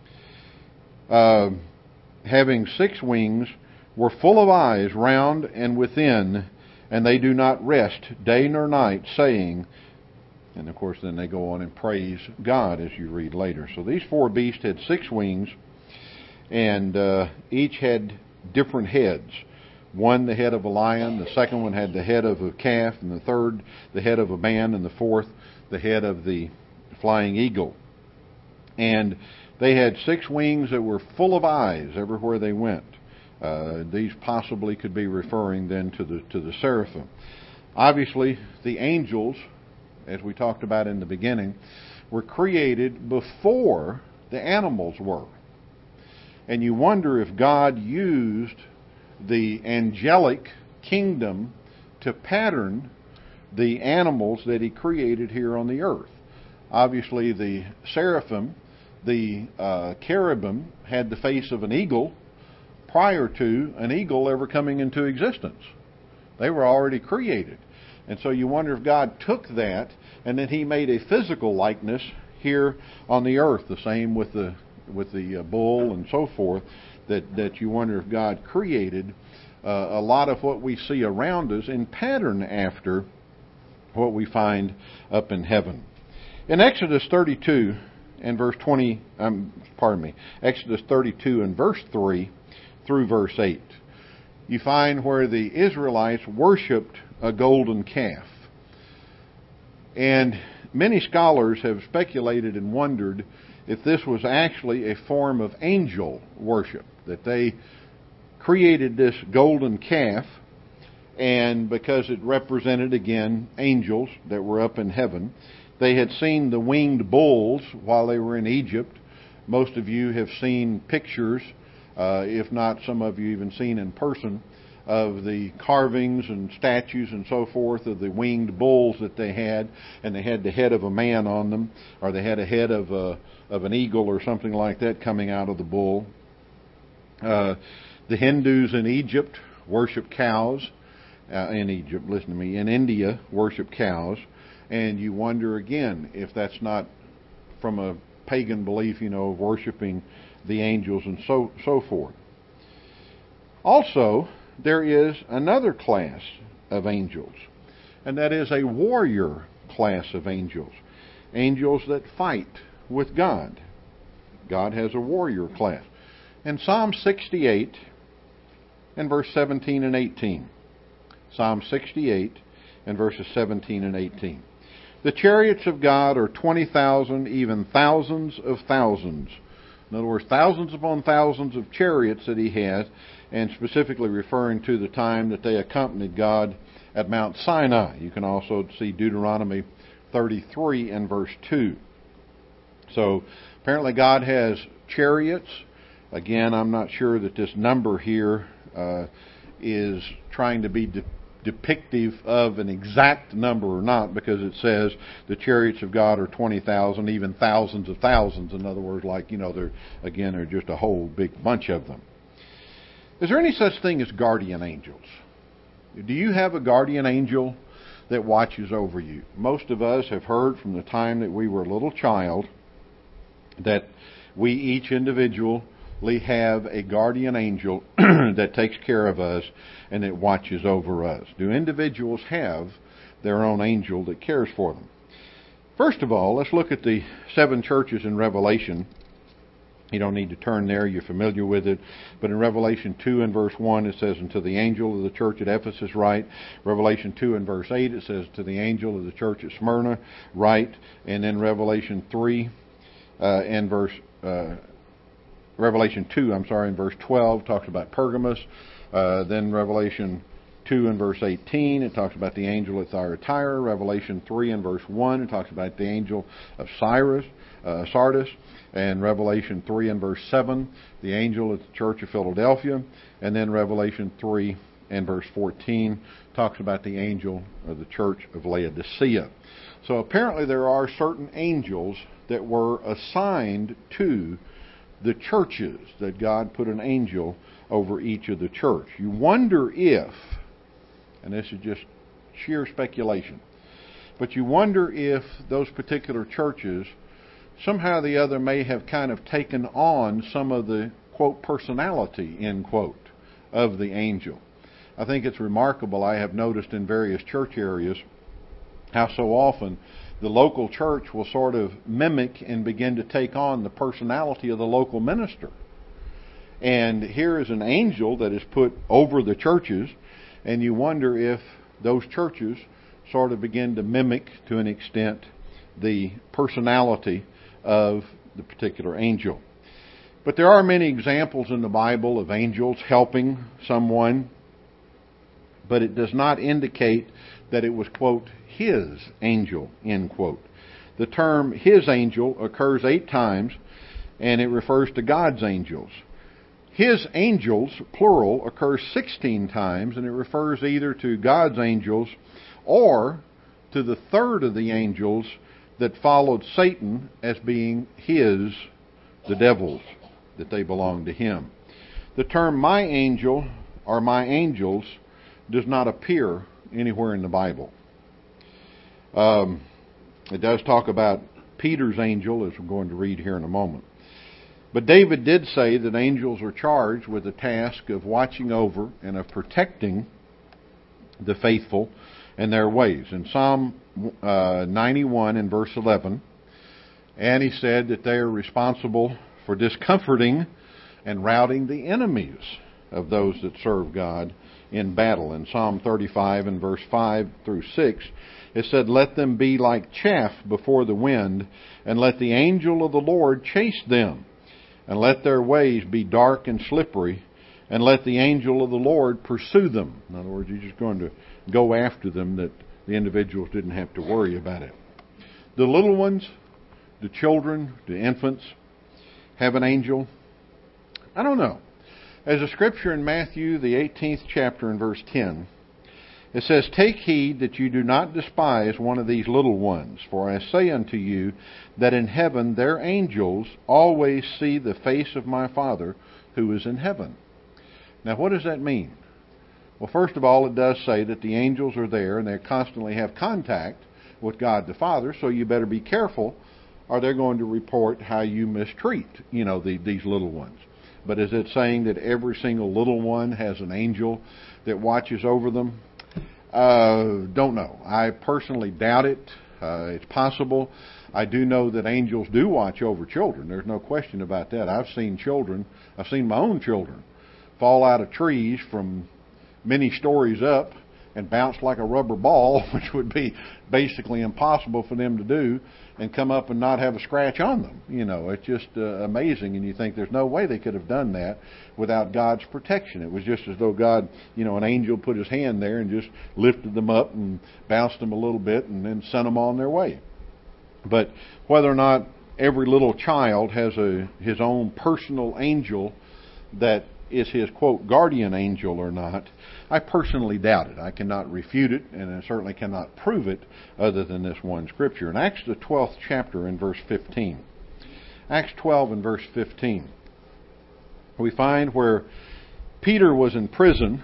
Uh, having six wings, were full of eyes round and within, and they do not rest day nor night, saying, and of course then they go on and praise God as you read later. So these four beasts had six wings, and uh, each had different heads. One the head of a lion, the second one had the head of a calf, and the third the head of a man, and the fourth the head of the flying eagle. And they had six wings that were full of eyes everywhere they went. Uh, these possibly could be referring then to the to the seraphim. Obviously, the angels, as we talked about in the beginning, were created before the animals were. And you wonder if God used the angelic kingdom to pattern the animals that He created here on the earth. Obviously, the seraphim, the uh, cherubim, had the face of an eagle prior to an eagle ever coming into existence. They were already created. And so you wonder if God took that and then He made a physical likeness here on the earth. The same with the with the bull and so forth, that, that you wonder if God created uh, a lot of what we see around us in pattern after what we find up in heaven. In Exodus thirty-two and verse twenty, um, pardon me, Exodus thirty-two and verse three through verse eight, you find where the Israelites worshipped a golden calf. And many scholars have speculated and wondered if this was actually a form of angel worship, that they created this golden calf, and because it represented, again, angels that were up in heaven. They had seen the winged bulls while they were in Egypt. Most of you have seen pictures, uh, if not some of you even seen in person, of the carvings and statues and so forth of the winged bulls that they had, and they had the head of a man on them, or they had a head of a, of an eagle or something like that coming out of the bull. Uh, the Hindus in Egypt worship cows. Uh, in Egypt, listen to me, in India worship cows, and you wonder again if that's not from a pagan belief, you know, of worshiping the angels and so so forth. Also, there is another class of angels, and that is a warrior class of angels. Angels that fight with God. God has a warrior class. In Psalm sixty-eight and verse seventeen and eighteen. Psalm sixty-eight and verses seventeen and eighteen. The chariots of God are twenty thousand, even thousands of thousands. In other words, thousands upon thousands of chariots that he has, and specifically referring to the time that they accompanied God at Mount Sinai. You can also see Deuteronomy thirty-three and verse two. So, apparently God has chariots. Again, I'm not sure that this number here uh, is trying to be de- depictive of an exact number or not, because it says the chariots of God are twenty thousand, even thousands of thousands. In other words, like, you know, they're, again, they're just a whole big bunch of them. Is there any such thing as guardian angels? Do you have a guardian angel that watches over you? Most of us have heard from the time that we were a little child that we each individually have a guardian angel that takes care of us and that watches over us. Do individuals have their own angel that cares for them? First of all, let's look at the seven churches in Revelation. You don't need to turn there, you're familiar with it. But in Revelation two and verse one, it says, "And to the angel of the church at Ephesus write." Revelation two and verse eight, it says, "To the angel of the church at Smyrna write." And then Revelation three uh, and verse... Uh, Revelation two, I'm sorry, in verse twelve, talks about Pergamos. Uh, then Revelation two and verse eighteen, it talks about the angel at Thyatira. Revelation three and verse one, it talks about the angel of Cyrus, uh, Sardis. And Revelation three and verse seven, the angel at the church of Philadelphia. And then Revelation three and verse fourteen talks about the angel of the church of Laodicea. So apparently there are certain angels that were assigned to the churches, that God put an angel over each of the church. You wonder if, and this is just sheer speculation, but you wonder if those particular churches somehow or the other may have kind of taken on some of the, quote, personality, end quote, of the angel. I think it's remarkable. I have noticed in various church areas how so often the local church will sort of mimic and begin to take on the personality of the local minister. And here is an angel that is put over the churches, and you wonder if those churches sort of begin to mimic, to an extent, the personality of the particular angel. But there are many examples in the Bible of angels helping someone, but it does not indicate that it was, quote, his angel, end quote. The term his angel occurs eight times, and it refers to God's angels. His angels, plural, occurs sixteen times, and it refers either to God's angels or to the third of the angels that followed Satan as being his, the devil's, that they belong to him. The term my angel or my angels does not appear anywhere in the Bible. Um, it does talk about Peter's angel, as we're going to read here in a moment. But David did say that angels are charged with the task of watching over and of protecting the faithful and their ways. In Psalm uh, ninety-one and verse eleven, and he said that they are responsible for discomforting and routing the enemies of those that serve God in battle. In Psalm thirty-five and verse five through six, it said, "Let them be like chaff before the wind, and let the angel of the Lord chase them. And let their ways be dark and slippery, and let the angel of the Lord pursue them." In other words, he's just going to go after them, that the individuals didn't have to worry about it. The little ones, the children, the infants, have an angel? I don't know. As a scripture in Matthew, the eighteenth chapter and verse ten, it says, "Take heed that you do not despise one of these little ones, for I say unto you that in heaven their angels always see the face of my Father who is in heaven." Now, what does that mean? Well, first of all, it does say that the angels are there and they constantly have contact with God the Father, so you better be careful, or they're going to report how you mistreat, you know, the, these little ones. But is it saying that every single little one has an angel that watches over them? Uh, don't know. I personally doubt it. Uh, it's possible. I do know that angels do watch over children. There's no question about that. I've seen children, I've seen my own children fall out of trees from many stories up and bounce like a rubber ball, which would be basically impossible for them to do, and come up and not have a scratch on them. You know, it's just uh, amazing, and you think there's no way they could have done that without God's protection. It was just as though God, you know, an angel put his hand there and just lifted them up and bounced them a little bit and then sent them on their way. But whether or not every little child has a his own personal angel that is his, quote, guardian angel or not, I personally doubt it. I cannot refute it, and I certainly cannot prove it other than this one scripture. In Acts the twelfth chapter in verse fifteen, Acts twelve and verse fifteen, we find where Peter was in prison.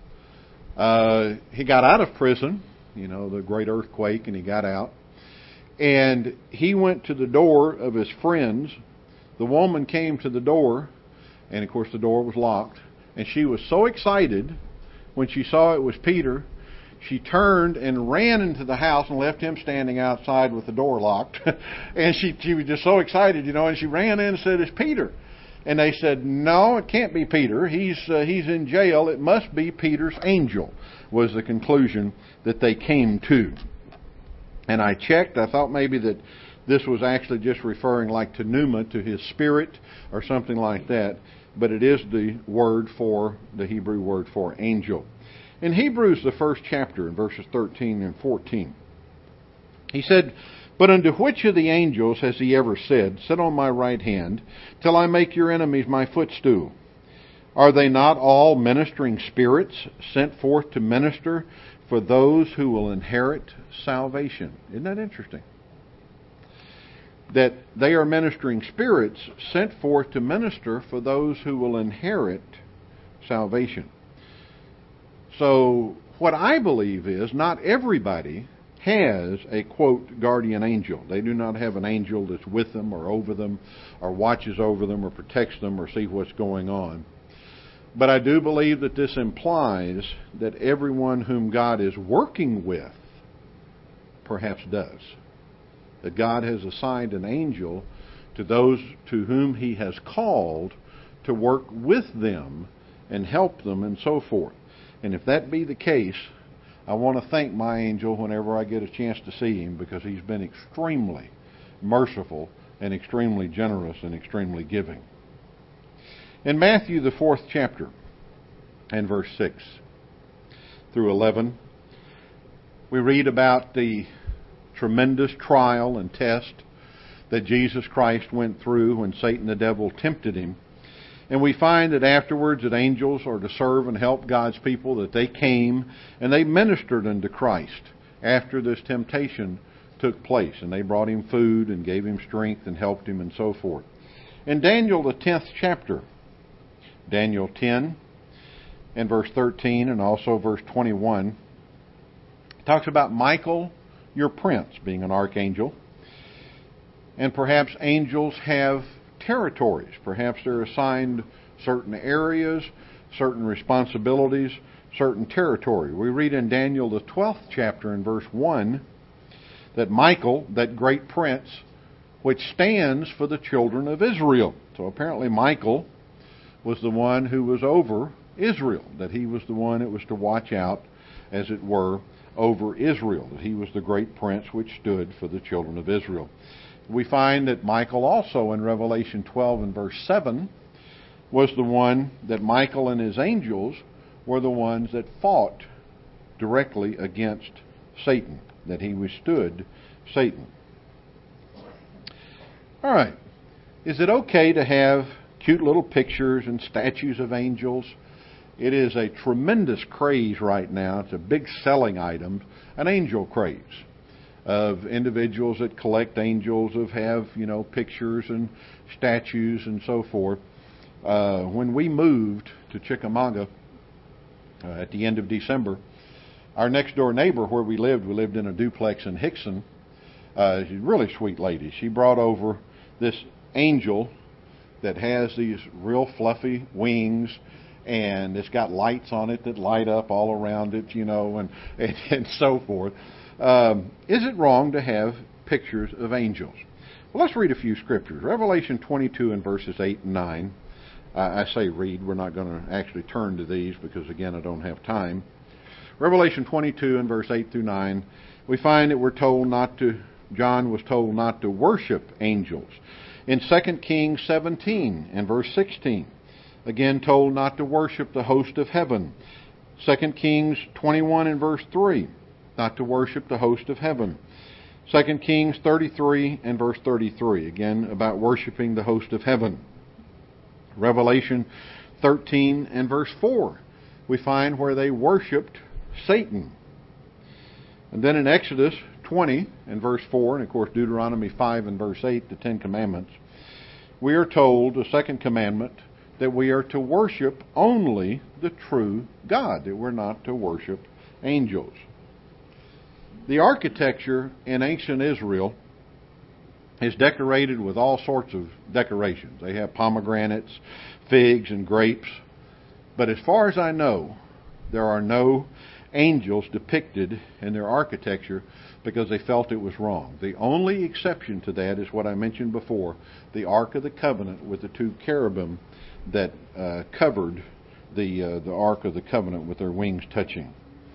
Uh, he got out of prison, you know, the great earthquake, and he got out. And he went to the door of his friends. The woman came to the door, and of course the door was locked. And she was so excited when she saw it was Peter, she turned and ran into the house and left him standing outside with the door locked. And she, she was just so excited, you know, and she ran in and said, "It's Peter." And they said, "No, it can't be Peter. He's uh, he's in jail. It must be Peter's angel," was the conclusion that they came to. And I checked. I thought maybe that this was actually just referring like to pneuma, to his spirit or something like that. But it is the word for, the Hebrew word for angel. In Hebrews, the first chapter, in verses thirteen and fourteen, he said, "But unto which of the angels has he ever said, 'Sit on my right hand, till I make your enemies my footstool'? Are they not all ministering spirits sent forth to minister for those who will inherit salvation?" Isn't that interesting? That they are ministering spirits sent forth to minister for those who will inherit salvation. So what I believe is not everybody has a, quote, guardian angel. They do not have an angel that's with them or over them or watches over them or protects them or sees what's going on. But I do believe that this implies that everyone whom God is working with perhaps does. That God has assigned an angel to those to whom He has called to work with them and help them and so forth. And if that be the case, I want to thank my angel whenever I get a chance to see him, because he's been extremely merciful and extremely generous and extremely giving. In Matthew, the fourth chapter, and verse six through eleven, we read about the tremendous trial and test that Jesus Christ went through when Satan the devil tempted him. And we find that afterwards that angels are to serve and help God's people, that they came and they ministered unto Christ after this temptation took place. And they brought him food and gave him strength and helped him and so forth. In Daniel, the tenth chapter, Daniel ten and verse thirteen and also verse twenty-one, talks about Michael, your prince, being an archangel. And perhaps angels have territories. Perhaps they're assigned certain areas, certain responsibilities, certain territory. We read in Daniel, the twelfth chapter, in verse one, that Michael, that great prince, which stands for the children of Israel. So apparently Michael was the one who was over Israel, that he was the one that was to watch out, as it were, over Israel, that he was the great prince which stood for the children of Israel. We find that Michael also in Revelation twelve and verse seven was the one that Michael and his angels were the ones that fought directly against Satan, that he withstood Satan. All right. Is it okay to have cute little pictures and statues of angels? It is a tremendous craze right now. It's a big selling item, an angel craze of individuals that collect angels, of have, you know, pictures and statues and so forth. Uh, when we moved to Chickamauga uh, at the end of December, our next door neighbor where we lived, we lived in a duplex in Hickson, uh, she's a really sweet lady. She brought over this angel that has these real fluffy wings, and it's got lights on it that light up all around it, you know, and, and, and so forth. Um, is it wrong to have pictures of angels? Well, let's read a few scriptures. Revelation twenty-two and verses eight and nine. Uh, I say read. We're not going to actually turn to these because, again, I don't have time. Revelation twenty-two and verse eight through nine, we find that we're told not to, John was told not to worship angels. In Second Kings seventeen and verse sixteen, again told not to worship the host of heaven. Second Kings twenty-one and verse three, not to worship the host of heaven. Second Kings thirty-three and verse thirty-three, again about worshiping the host of heaven. Revelation thirteen and verse four, we find where they worshipped Satan. And then in Exodus twenty and verse four, and of course Deuteronomy five and verse eight, the Ten Commandments, we are told, the second commandment, that we are to worship only the true God, that we're not to worship angels. The architecture in ancient Israel is decorated with all sorts of decorations. They have pomegranates, figs, and grapes. But as far as I know, there are no angels depicted in their architecture because they felt it was wrong. The only exception to that is what I mentioned before, the Ark of the Covenant with the two cherubim that uh, covered the uh, the Ark of the Covenant with their wings touching.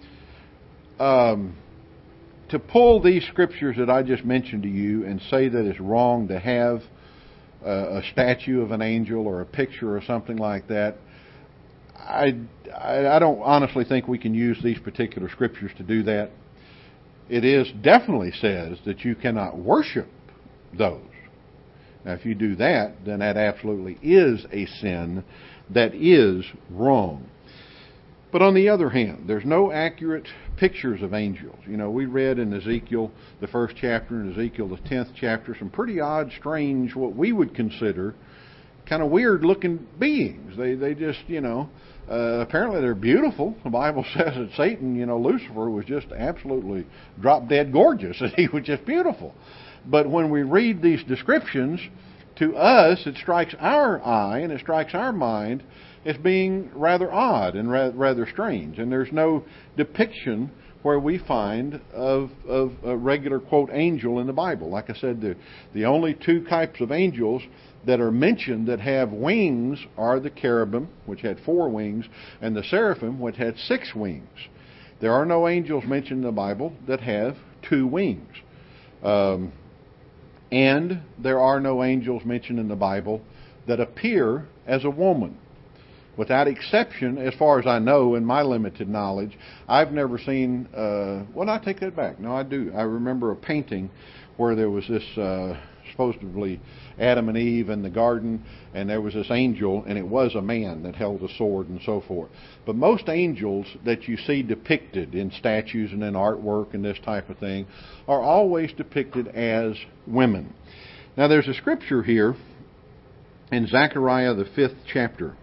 Um, to pull these scriptures that I just mentioned to you and say that it's wrong to have a, a statue of an angel or a picture or something like that, I, I, I don't honestly think we can use these particular scriptures to do that. It is definitely says that you cannot worship those. Now, if you do that, then that absolutely is a sin that is wrong. But on the other hand, there's no accurate pictures of angels. You know, we read in Ezekiel, the first chapter, and Ezekiel, the tenth chapter, some pretty odd, strange, what we would consider kind of weird-looking beings. They they just, you know, uh, apparently they're beautiful. The Bible says that Satan, you know, Lucifer, was just absolutely drop-dead gorgeous, and he was just beautiful. But when we read these descriptions, to us, it strikes our eye and it strikes our mind as being rather odd and ra- rather strange. And there's no depiction where we find of, of a regular, quote, angel in the Bible. Like I said, the, the only two types of angels that are mentioned that have wings are the cherubim, which had four wings, and the seraphim, which had six wings. There are no angels mentioned in the Bible that have two wings. Um, and there are no angels mentioned in the Bible that appear as a woman. Without exception, as far as I know, in my limited knowledge, I've never seen, uh, well, I take that back. No, I do. I remember a painting where there was this, uh, supposedly Adam and Eve in the garden, and there was this angel, and it was a man that held a sword and so forth. But most angels that you see depicted in statues and in artwork and this type of thing are always depicted as women. Now, there's a scripture here in Zechariah, the fifth chapter.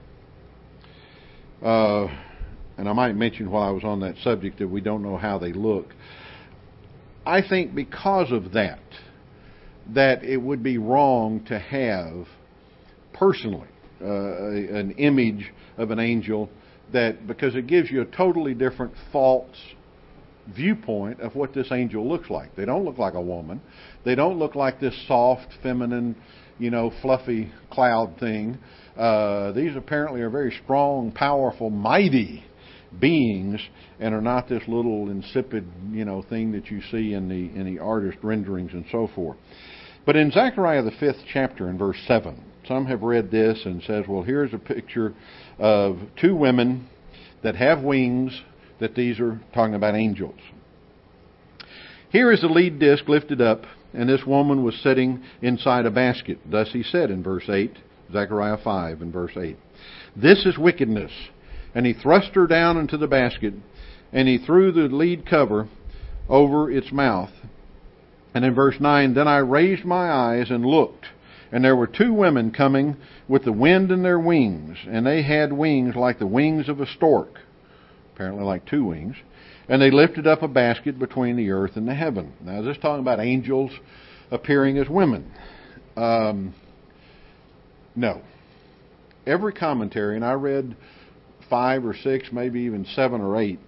Uh, and I might mention while I was on that subject that we don't know how they look. I think because of that, that it would be wrong to have personally uh, a, an image of an angel, that because it gives you a totally different false viewpoint of what this angel looks like. They don't look like a woman. They don't look like this soft, feminine, you know, fluffy cloud thing. Uh, these apparently are very strong, powerful, mighty beings, and are not this little insipid, you know, thing that you see in the in the artist renderings and so forth. But in Zechariah the fifth chapter, in verse seven, some have read this and says, well, here's a picture of two women that have wings, that these are talking about angels. Here is the lead disc lifted up, and this woman was sitting inside a basket. Thus he said in verse eight, Zechariah five and verse eight, this is wickedness. And he thrust her down into the basket, and he threw the lead cover over its mouth. And in verse nine, then I raised my eyes and looked, and there were two women coming with the wind in their wings, and they had wings like the wings of a stork, apparently like two wings, and they lifted up a basket between the earth and the heaven. Now, is this talking about angels appearing as women? Um, no. Every commentary, and I read five or six, maybe even seven or eight,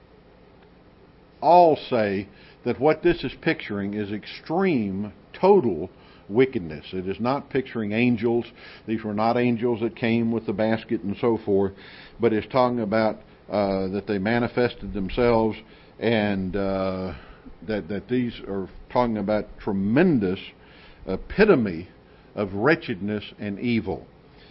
all say that what this is picturing is extreme, total wickedness. It is not picturing angels. These were not angels that came with the basket and so forth, but it's talking about uh, that they manifested themselves, and uh, that, that these are talking about tremendous epitome of wretchedness and evil.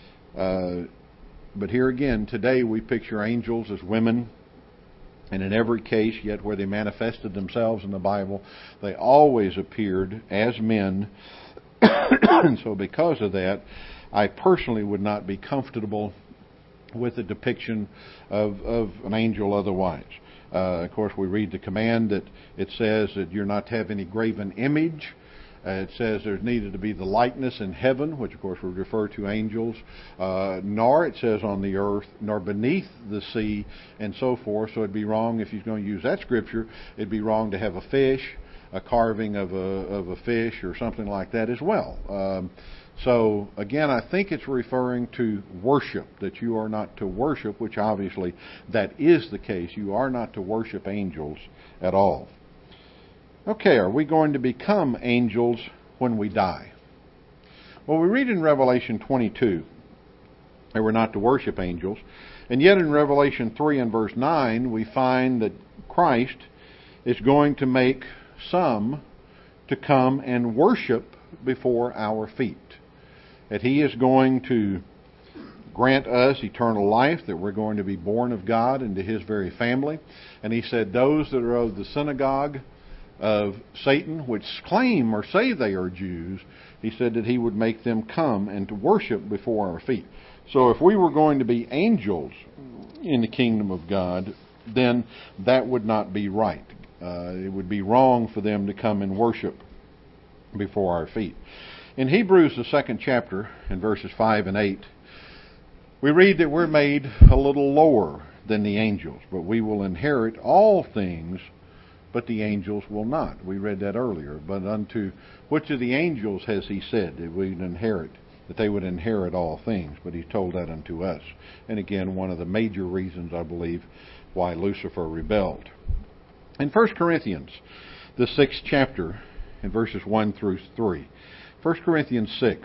Uh, but here again, today we picture angels as women, and in every case, yet where they manifested themselves in the Bible, they always appeared as men. And so because of that, I personally would not be comfortable with a depiction of, of an angel otherwise. Uh, of course, we read the command that it says that you're not to have any graven image. Uh, it says there's needed to be the likeness in heaven, which of course would refer to angels, uh, nor it says on the earth, nor beneath the sea, and so forth. So it'd be wrong if he's going to use that scripture. It'd be wrong to have a fish, a carving of a of a fish, or something like that as well. Um, so again, I think it's referring to worship, that you are not to worship, which obviously that is the case. You are not to worship angels at all. Okay, are we going to become angels when we die? Well, we read in Revelation twenty-two that we're not to worship angels. And yet in Revelation three and verse nine, we find that Christ is going to make some to come and worship before our feet. That He is going to grant us eternal life, that we're going to be born of God into His very family. And He said, those that are of the synagogue of Satan, which claim or say they are Jews, He said that He would make them come and to worship before our feet. So if we were going to be angels in the kingdom of God, then that would not be right. Uh, it would be wrong for them to come and worship before our feet. In Hebrews, the second chapter, in verses five and eight, we read that we're made a little lower than the angels, but we will inherit all things, but the angels will not. We read that earlier. But unto which of the angels has He said that we'd inherit, that they would inherit all things? But He told that unto us. And again, one of the major reasons, I believe, why Lucifer rebelled. In First Corinthians, the sixth chapter, in verses one through three. First Corinthians six.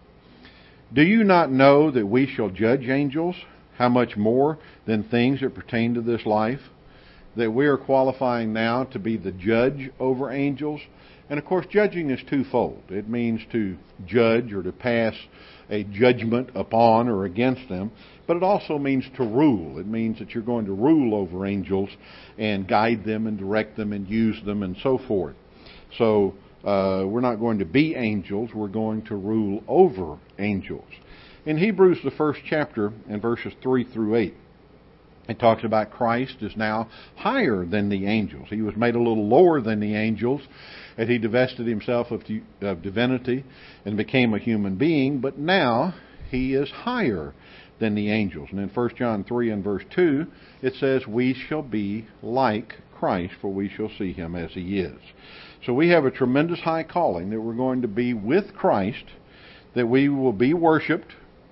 Do you not know that we shall judge angels? How much more than things that pertain to this life? That we are qualifying now to be the judge over angels. And of course, judging is twofold. It means to judge or to pass a judgment upon or against them, but it also means to rule. It means that you're going to rule over angels and guide them and direct them and use them and so forth. So uh, we're not going to be angels, we're going to rule over angels. In Hebrews, the first chapter, in verses three through eight, it talks about Christ is now higher than the angels. He was made a little lower than the angels, and He divested Himself of, of divinity and became a human being, but now He is higher than the angels. And in First John three and verse two, it says, we shall be like Christ, for we shall see Him as He is. So we have a tremendous high calling that we're going to be with Christ, that we will be worshipped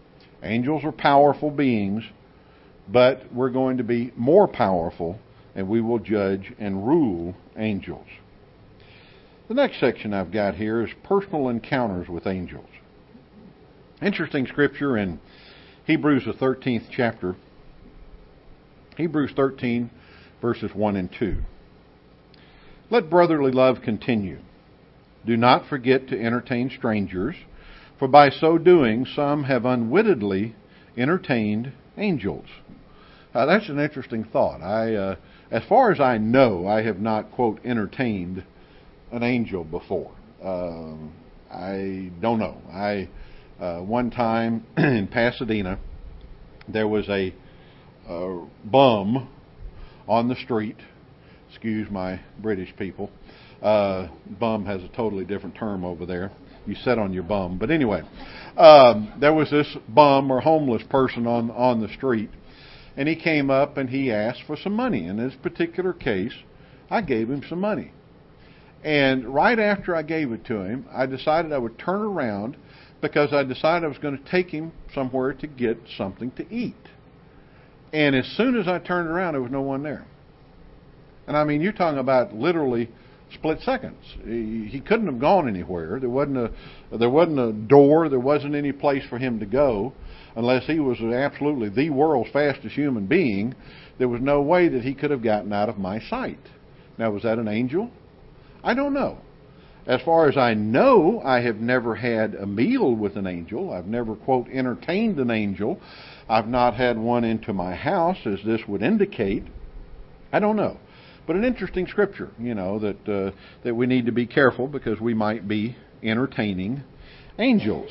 Angels are powerful beings, but we're going to be more powerful, and we will judge and rule angels. The next section I've got here is personal encounters with angels. Interesting scripture in Hebrews, the thirteenth chapter. Hebrews thirteen, verses one and two. Let brotherly love continue. Do not forget to entertain strangers, for by so doing some have unwittingly entertained angels. Uh, that's an interesting thought. I, uh, as far as I know, I have not, quote, entertained an angel before. Um, I don't know. I uh, one time in Pasadena, there was a, a bum on the street. Excuse my British people. Uh, bum has a totally different term over there. You sit on your bum. But anyway, um, there was this bum or homeless person on on the street, and he came up and he asked for some money. In this particular case, I gave him some money. And right after I gave it to him, I decided I would turn around because I decided I was going to take him somewhere to get something to eat. And as soon as I turned around, there was no one there. And I mean, you're talking about literally split seconds. He, he couldn't have gone anywhere. There wasn't a there wasn't a door. There wasn't any place for him to go unless he was absolutely the world's fastest human being. There was no way that he could have gotten out of my sight. Now, was that an angel? I don't know. As far as I know, I have never had a meal with an angel. I've never, quote, entertained an angel. I've not had one into my house, as this would indicate. I don't know. But an interesting scripture, you know, that uh, that we need to be careful because we might be entertaining angels.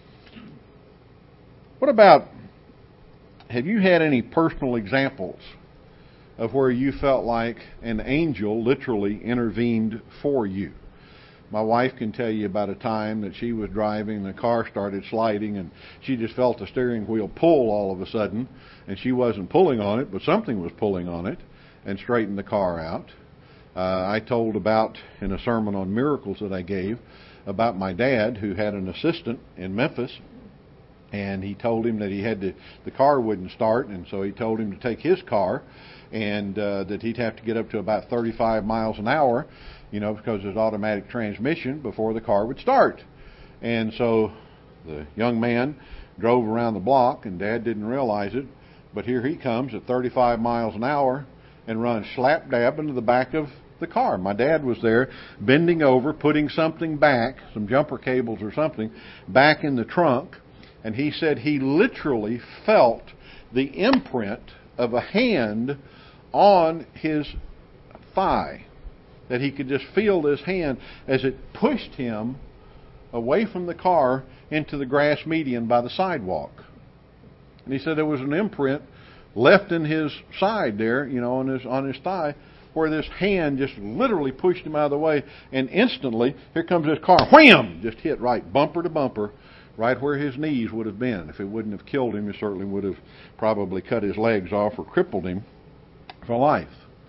What about, have you had any personal examples of where you felt like an angel literally intervened for you? My wife can tell you about a time that she was driving and the car started sliding and she just felt the steering wheel pull all of a sudden, and she wasn't pulling on it, but something was pulling on it, and straightened the car out. Uh, I told about, in a sermon on miracles that I gave, about my dad who had an assistant in Memphis, and he told him that he had to, the car wouldn't start, and so he told him to take his car, and uh, that he'd have to get up to about thirty-five miles an hour, you know, because there's automatic transmission before the car would start. And so the young man drove around the block, and Dad didn't realize it, but here he comes at thirty-five miles an hour and runs slap dab into the back of the car. My dad was there bending over, putting something back, some jumper cables or something, back in the trunk, and he said he literally felt the imprint of a hand on his thigh, that he could just feel this hand as it pushed him away from the car into the grass median by the sidewalk. And he said there was an imprint left in his side there, you know, on his on his thigh, where this hand just literally pushed him out of the way, and instantly, here comes this car, wham, just hit right bumper to bumper, right where his knees would have been. If it wouldn't have killed him, it certainly would have probably cut his legs off or crippled him for life.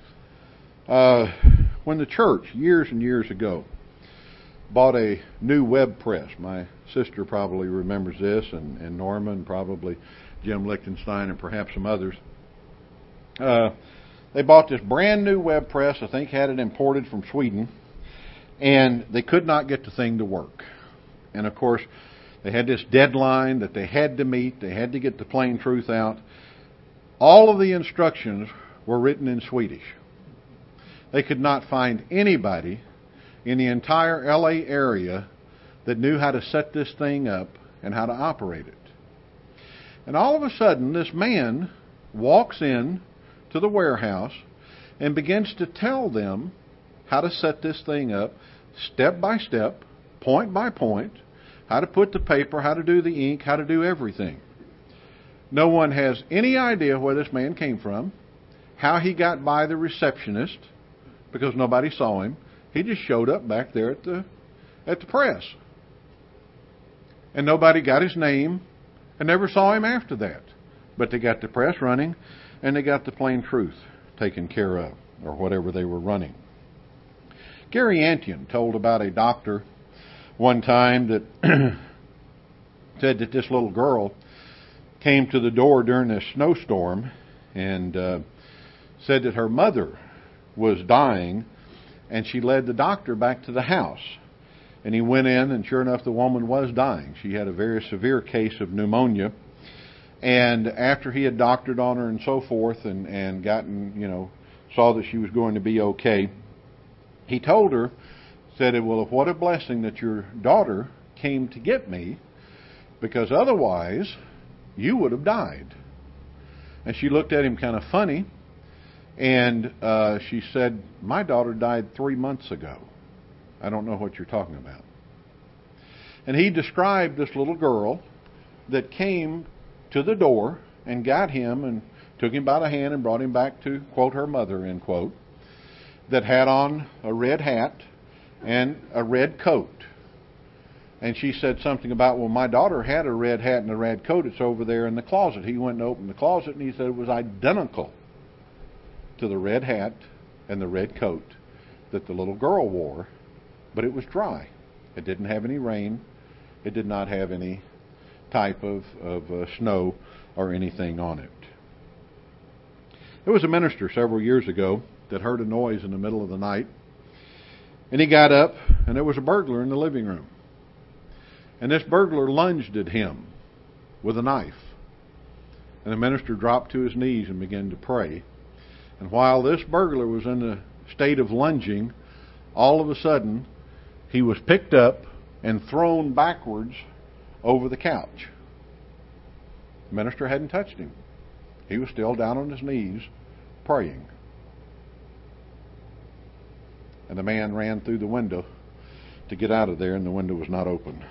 Uh, when the church, years and years ago, bought a new web press, my sister probably remembers this, and, and Norma, and probably Jim Lichtenstein, and perhaps some others. Uh, they bought this brand new web press, I think had it imported from Sweden, and they could not get the thing to work. And of course, they had this deadline that they had to meet. They had to get the plain truth out. All of the instructions were written in Swedish. They could not find anybody in the entire L A area that knew how to set this thing up and how to operate it. And all of a sudden, this man walks in to the warehouse and begins to tell them how to set this thing up, step by step, point by point, how to put the paper, how to do the ink, how to do everything. No one has any idea where this man came from, how he got by the receptionist, because nobody saw him. He just showed up back there at the at the press. And nobody got his name and never saw him after that. But they got the press running, and they got the plain truth taken care of, or whatever they were running. Gary Antion told about a doctor one time that said that this little girl came to the door during this snowstorm and uh, said that her mother was dying, and she led the doctor back to the house. And he went in, and sure enough, the woman was dying. She had a very severe case of pneumonia. And after he had doctored on her and so forth and, and gotten, you know, saw that she was going to be okay, he told her, said, well, what a blessing that your daughter came to get me, because otherwise you would have died. And she looked at him kind of funny, and uh, she said, my daughter died three months ago. I don't know what you're talking about. And he described this little girl that came to the door and got him and took him by the hand and brought him back to, quote, her mother, end quote, that had on a red hat and a red coat. And she said something about, well, my daughter had a red hat and a red coat. It's over there in the closet. He went and opened the closet, and he said it was identical to the red hat and the red coat that the little girl wore, but it was dry. It didn't have any rain. It did not have any type of, of uh, snow or anything on it. There was a minister several years ago that heard a noise in the middle of the night, and he got up, and there was a burglar in the living room. And this burglar lunged at him with a knife. And the minister dropped to his knees and began to pray. And while this burglar was in the state of lunging, all of a sudden, he was picked up and thrown backwards over the couch. The minister hadn't touched him. He was still down on his knees praying. And the man ran through the window to get out of there, and the window was not open.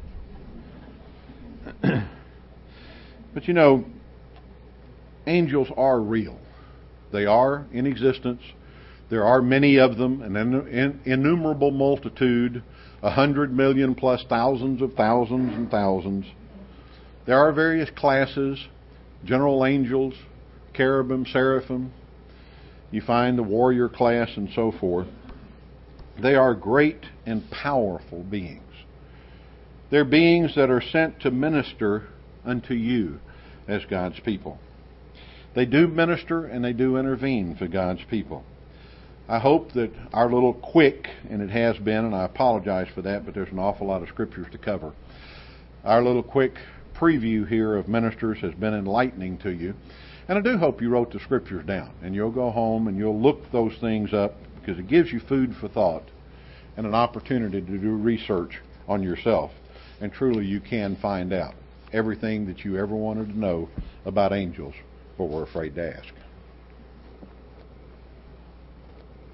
But you know, angels are real. They are in existence. There are many of them, an innumerable multitude, a hundred million plus thousands of thousands and thousands. There are various classes, general angels, cherubim, seraphim. You find the warrior class and so forth. They are great and powerful beings. They're beings that are sent to minister unto you as God's people. They do minister and they do intervene for God's people. I hope that our little quick, and it has been, and I apologize for that, but there's an awful lot of scriptures to cover. Our little quick preview here of ministers has been enlightening to you. And I do hope you wrote the scriptures down, and you'll go home and you'll look those things up, because it gives you food for thought and an opportunity to do research on yourself. And truly you can find out everything that you ever wanted to know about angels, but were afraid to ask.